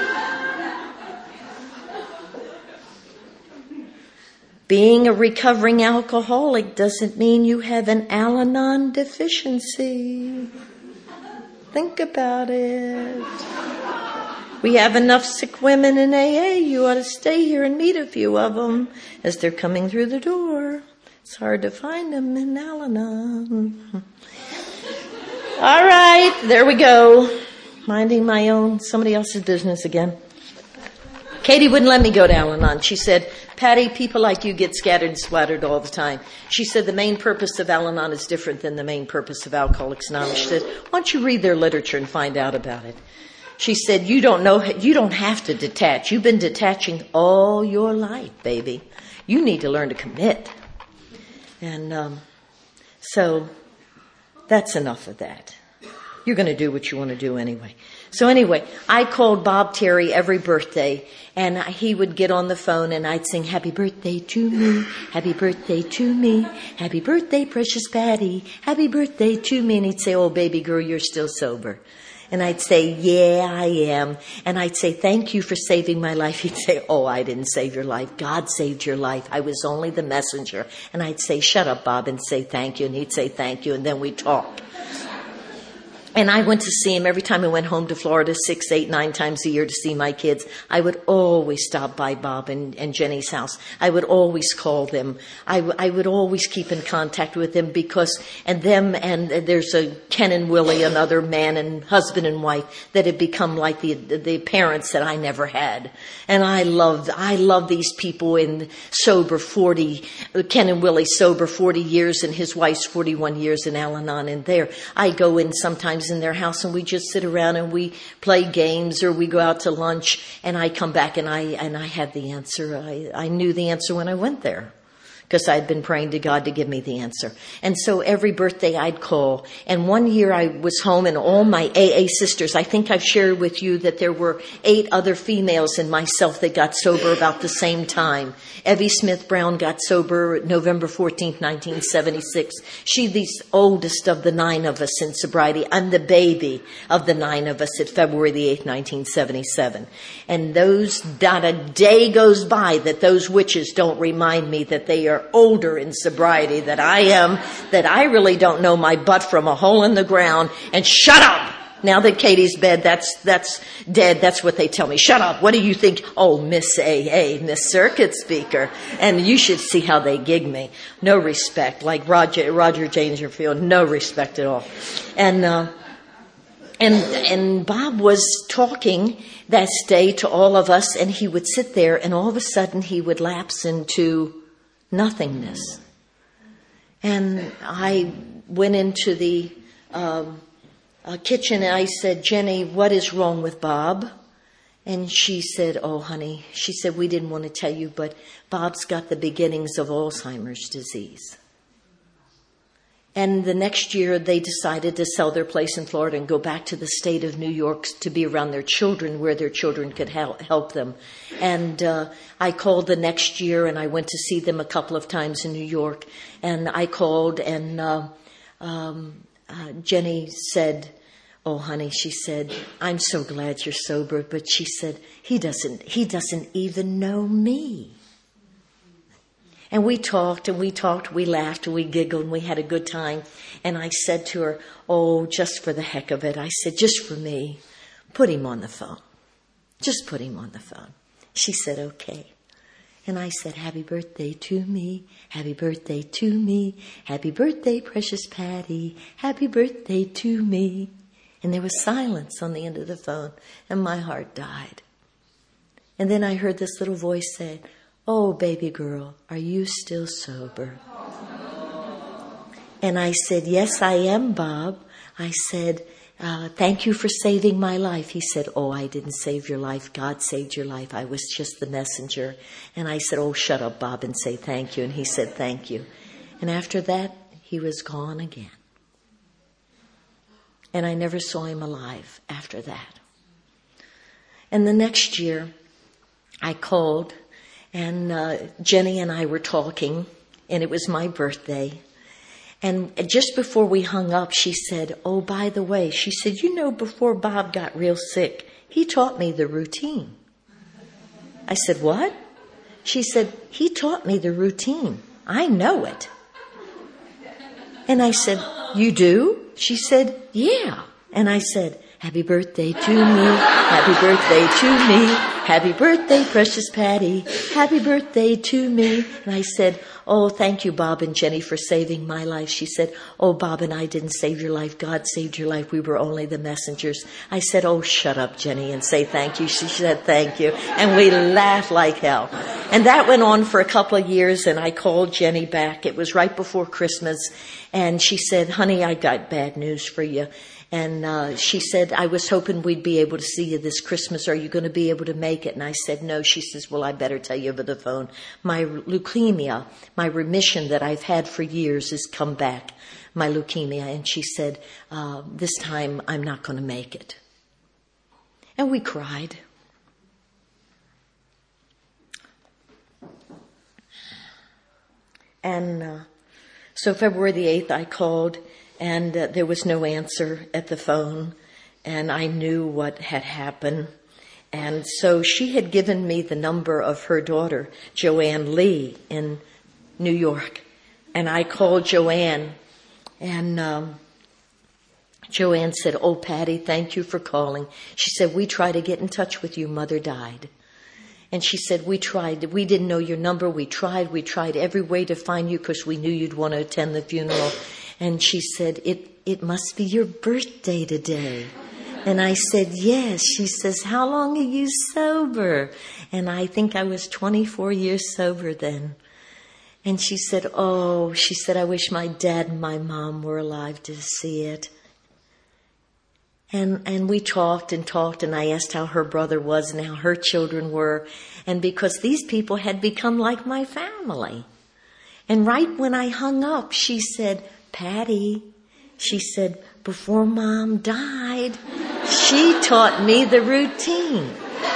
Being a recovering alcoholic doesn't mean you have an Al-Anon deficiency. Think about it. We have enough sick women in A A. You ought to stay here and meet a few of them as they're coming through the door. It's hard to find them in Al-Anon. All right, there we go. Minding my own, somebody else's business again. Katie wouldn't let me go to Al-Anon. She said, "Patty, people like you get scattered and splattered all the time." She said the main purpose of Al-Anon is different than the main purpose of Alcoholics Anonymous. She said, "Why don't you read their literature and find out about it?" She said, you don't know, you don't have to detach. You've been detaching all your life, baby. You need to learn to commit. And um, so that's enough of that. You're going to do what you want to do anyway. So anyway, I called Bob Terry every birthday, and he would get on the phone, and I'd sing, "Happy birthday to me, happy birthday to me, happy birthday, precious Patty, happy birthday to me." And he'd say, "Oh, baby girl, you're still sober." And I'd say, "Yeah, I am." And I'd say, "Thank you for saving my life." He'd say, "Oh, I didn't save your life. God saved your life. I was only the messenger." And I'd say, "Shut up, Bob," and say thank you. And he'd say thank you, and then we'd talk. And I went to see him every time I went home to Florida, six, eight, nine times a year to see my kids. I would always stop by Bob and, and Jenny's house. I would always call them. I, w- I would always keep in contact with them because, and them and there's a Ken and Willie, another man and husband and wife that had become like the, the parents that I never had. And I loved, I love these people in sober forty, Ken and Willie sober forty years and his wife's forty-one years in Al-Anon. And there, I go in sometimes in their house and we just sit around and we play games or we go out to lunch and I come back and I and I have the answer. I, I knew the answer when I went there because I'd been praying to God to give me the answer. And so every birthday I'd call. And one year I was home and all my A A sisters, I think I've shared with you that there were eight other females and myself that got sober about the same time. Evie Smith Brown got sober November fourteenth, nineteen seventy-six. She's the oldest of the nine of us in sobriety. I'm the baby of the nine of us at February the eighth, nineteen seventy-seven. And those, not a day goes by that those witches don't remind me that they are older in sobriety, that I am, that I really don't know my butt from a hole in the ground. And shut up! Now that Katie's bed, that's, that's dead, that's what they tell me. Shut up. What do you think? Oh, Miss A A, Miss Circuit Speaker. And you should see how they gig me. No respect. Like Roger, Roger Dangerfield, no respect at all. And, uh, and, and Bob was talking that day to all of us and he would sit there and all of a sudden he would lapse into nothingness. And I went into the, um, Uh, kitchen and I said, Jenny, what is wrong with Bob? And she said, oh, honey, she said, we didn't want to tell you, but Bob's got the beginnings of Alzheimer's disease. And the next year they decided to sell their place in Florida and go back to the state of New York to be around their children where their children could help, help them. And uh, I called the next year and I went to see them a couple of times in New York. And I called and uh, um, uh, Jenny said, oh, honey, she said, I'm so glad you're sober. But she said, he doesn't, he doesn't even know me. And we talked and we talked, we laughed and we giggled and we had a good time. And I said to her, oh, just for the heck of it, I said, just for me, put him on the phone. Just put him on the phone. She said, okay. And I said, happy birthday to me, happy birthday to me, happy birthday, precious Patty, happy birthday to me. And there was silence on the end of the phone and my heart died. And then I heard this little voice say, oh, baby girl, are you still sober? And I said, yes, I am, Bob. I said, uh, thank you for saving my life. He said, oh, I didn't save your life. God saved your life. I was just the messenger. And I said, oh, shut up, Bob, and say thank you. And he said, thank you. And after that, he was gone again. And I never saw him alive after that. And the next year, I called, and uh, Jenny and I were talking, and it was my birthday. And just before we hung up, she said, oh, by the way, she said, you know, before Bob got real sick, he taught me the routine. I said, what? She said, he taught me the routine. I know it. And I said, you do? She said, yeah. And I said, happy birthday to me, happy birthday to me, happy birthday, precious Patty, happy birthday to me. And I said, oh, thank you, Bob and Jenny, for saving my life. She said, oh, Bob and I didn't save your life. God saved your life. We were only the messengers. I said, oh, shut up, Jenny, and say thank you. She said, thank you. And we laughed like hell. And that went on for a couple of years, and I called Jenny back. It was right before Christmas. And she said, honey, I got bad news for you. And uh, she said, I was hoping we'd be able to see you this Christmas. Are you going to be able to make it? And I said, no. She says, well, I better tell you over the phone. My leukemia, my remission that I've had for years has come back, my leukemia. And she said, uh, this time I'm not going to make it. And we cried. And uh, so February the eighth, I called. And uh, there was no answer at the phone, and I knew what had happened. And so she had given me the number of her daughter, Joanne Lee, in New York. And I called Joanne, and um, Joanne said, "Oh, Patty, thank you for calling." She said, "We tried to get in touch with you. Mother died." And she said, we tried. We didn't know your number. We tried. We tried every way to find you because we knew you'd want to attend the funeral. And she said, it, it must be your birthday today. And I said, yes. She says, how long are you sober? And I think I was twenty-four years sober then. And she said, oh, she said, I wish my dad and my mom were alive to see it. And and we talked and talked, and I asked how her brother was and how her children were. And because these people had become like my family. And right when I hung up, she said, Patty, she said, before Mom died, she taught me the routine.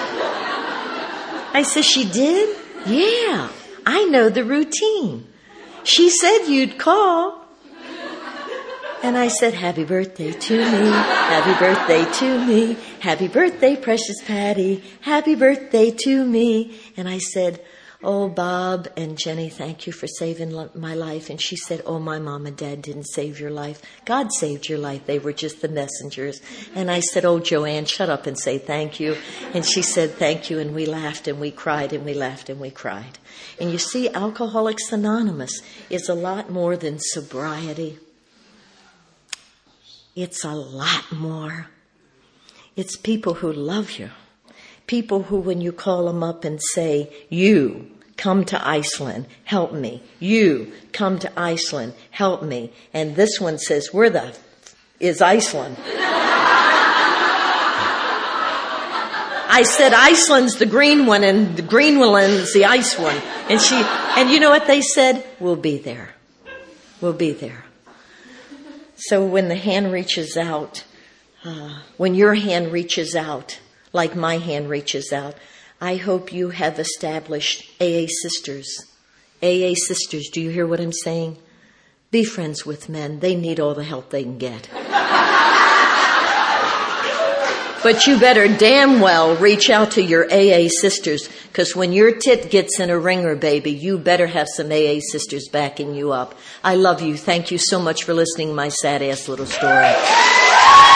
I said, she did? Yeah, I know the routine. She said you'd call. And I said, happy birthday to me, happy birthday to me, happy birthday, precious Patty, happy birthday to me. And I said, oh, Bob and Jenny, thank you for saving my life. And she said, oh, my mom and dad didn't save your life. God saved your life. They were just the messengers. And I said, oh, Joanne, shut up and say thank you. And she said, thank you. And we laughed and we cried and we laughed and we cried. And you see, Alcoholics Anonymous is a lot more than sobriety. It's a lot more. It's people who love you. People who, when you call them up and say, you, come to Iceland, help me. You, come to Iceland, help me. And this one says, where the f- is Iceland? I said, Iceland's the green one and the green one's the ice one. And she, and you know what they said? We'll be there. We'll be there. So when the hand reaches out, uh, when your hand reaches out, like my hand reaches out, I hope you have established A A sisters. A A sisters, do you hear what I'm saying? Be friends with men. They need all the help they can get. But you better damn well reach out to your A A sisters, because when your tit gets in a ringer, baby, you better have some A A sisters backing you up. I love you. Thank you so much for listening to my sad-ass little story.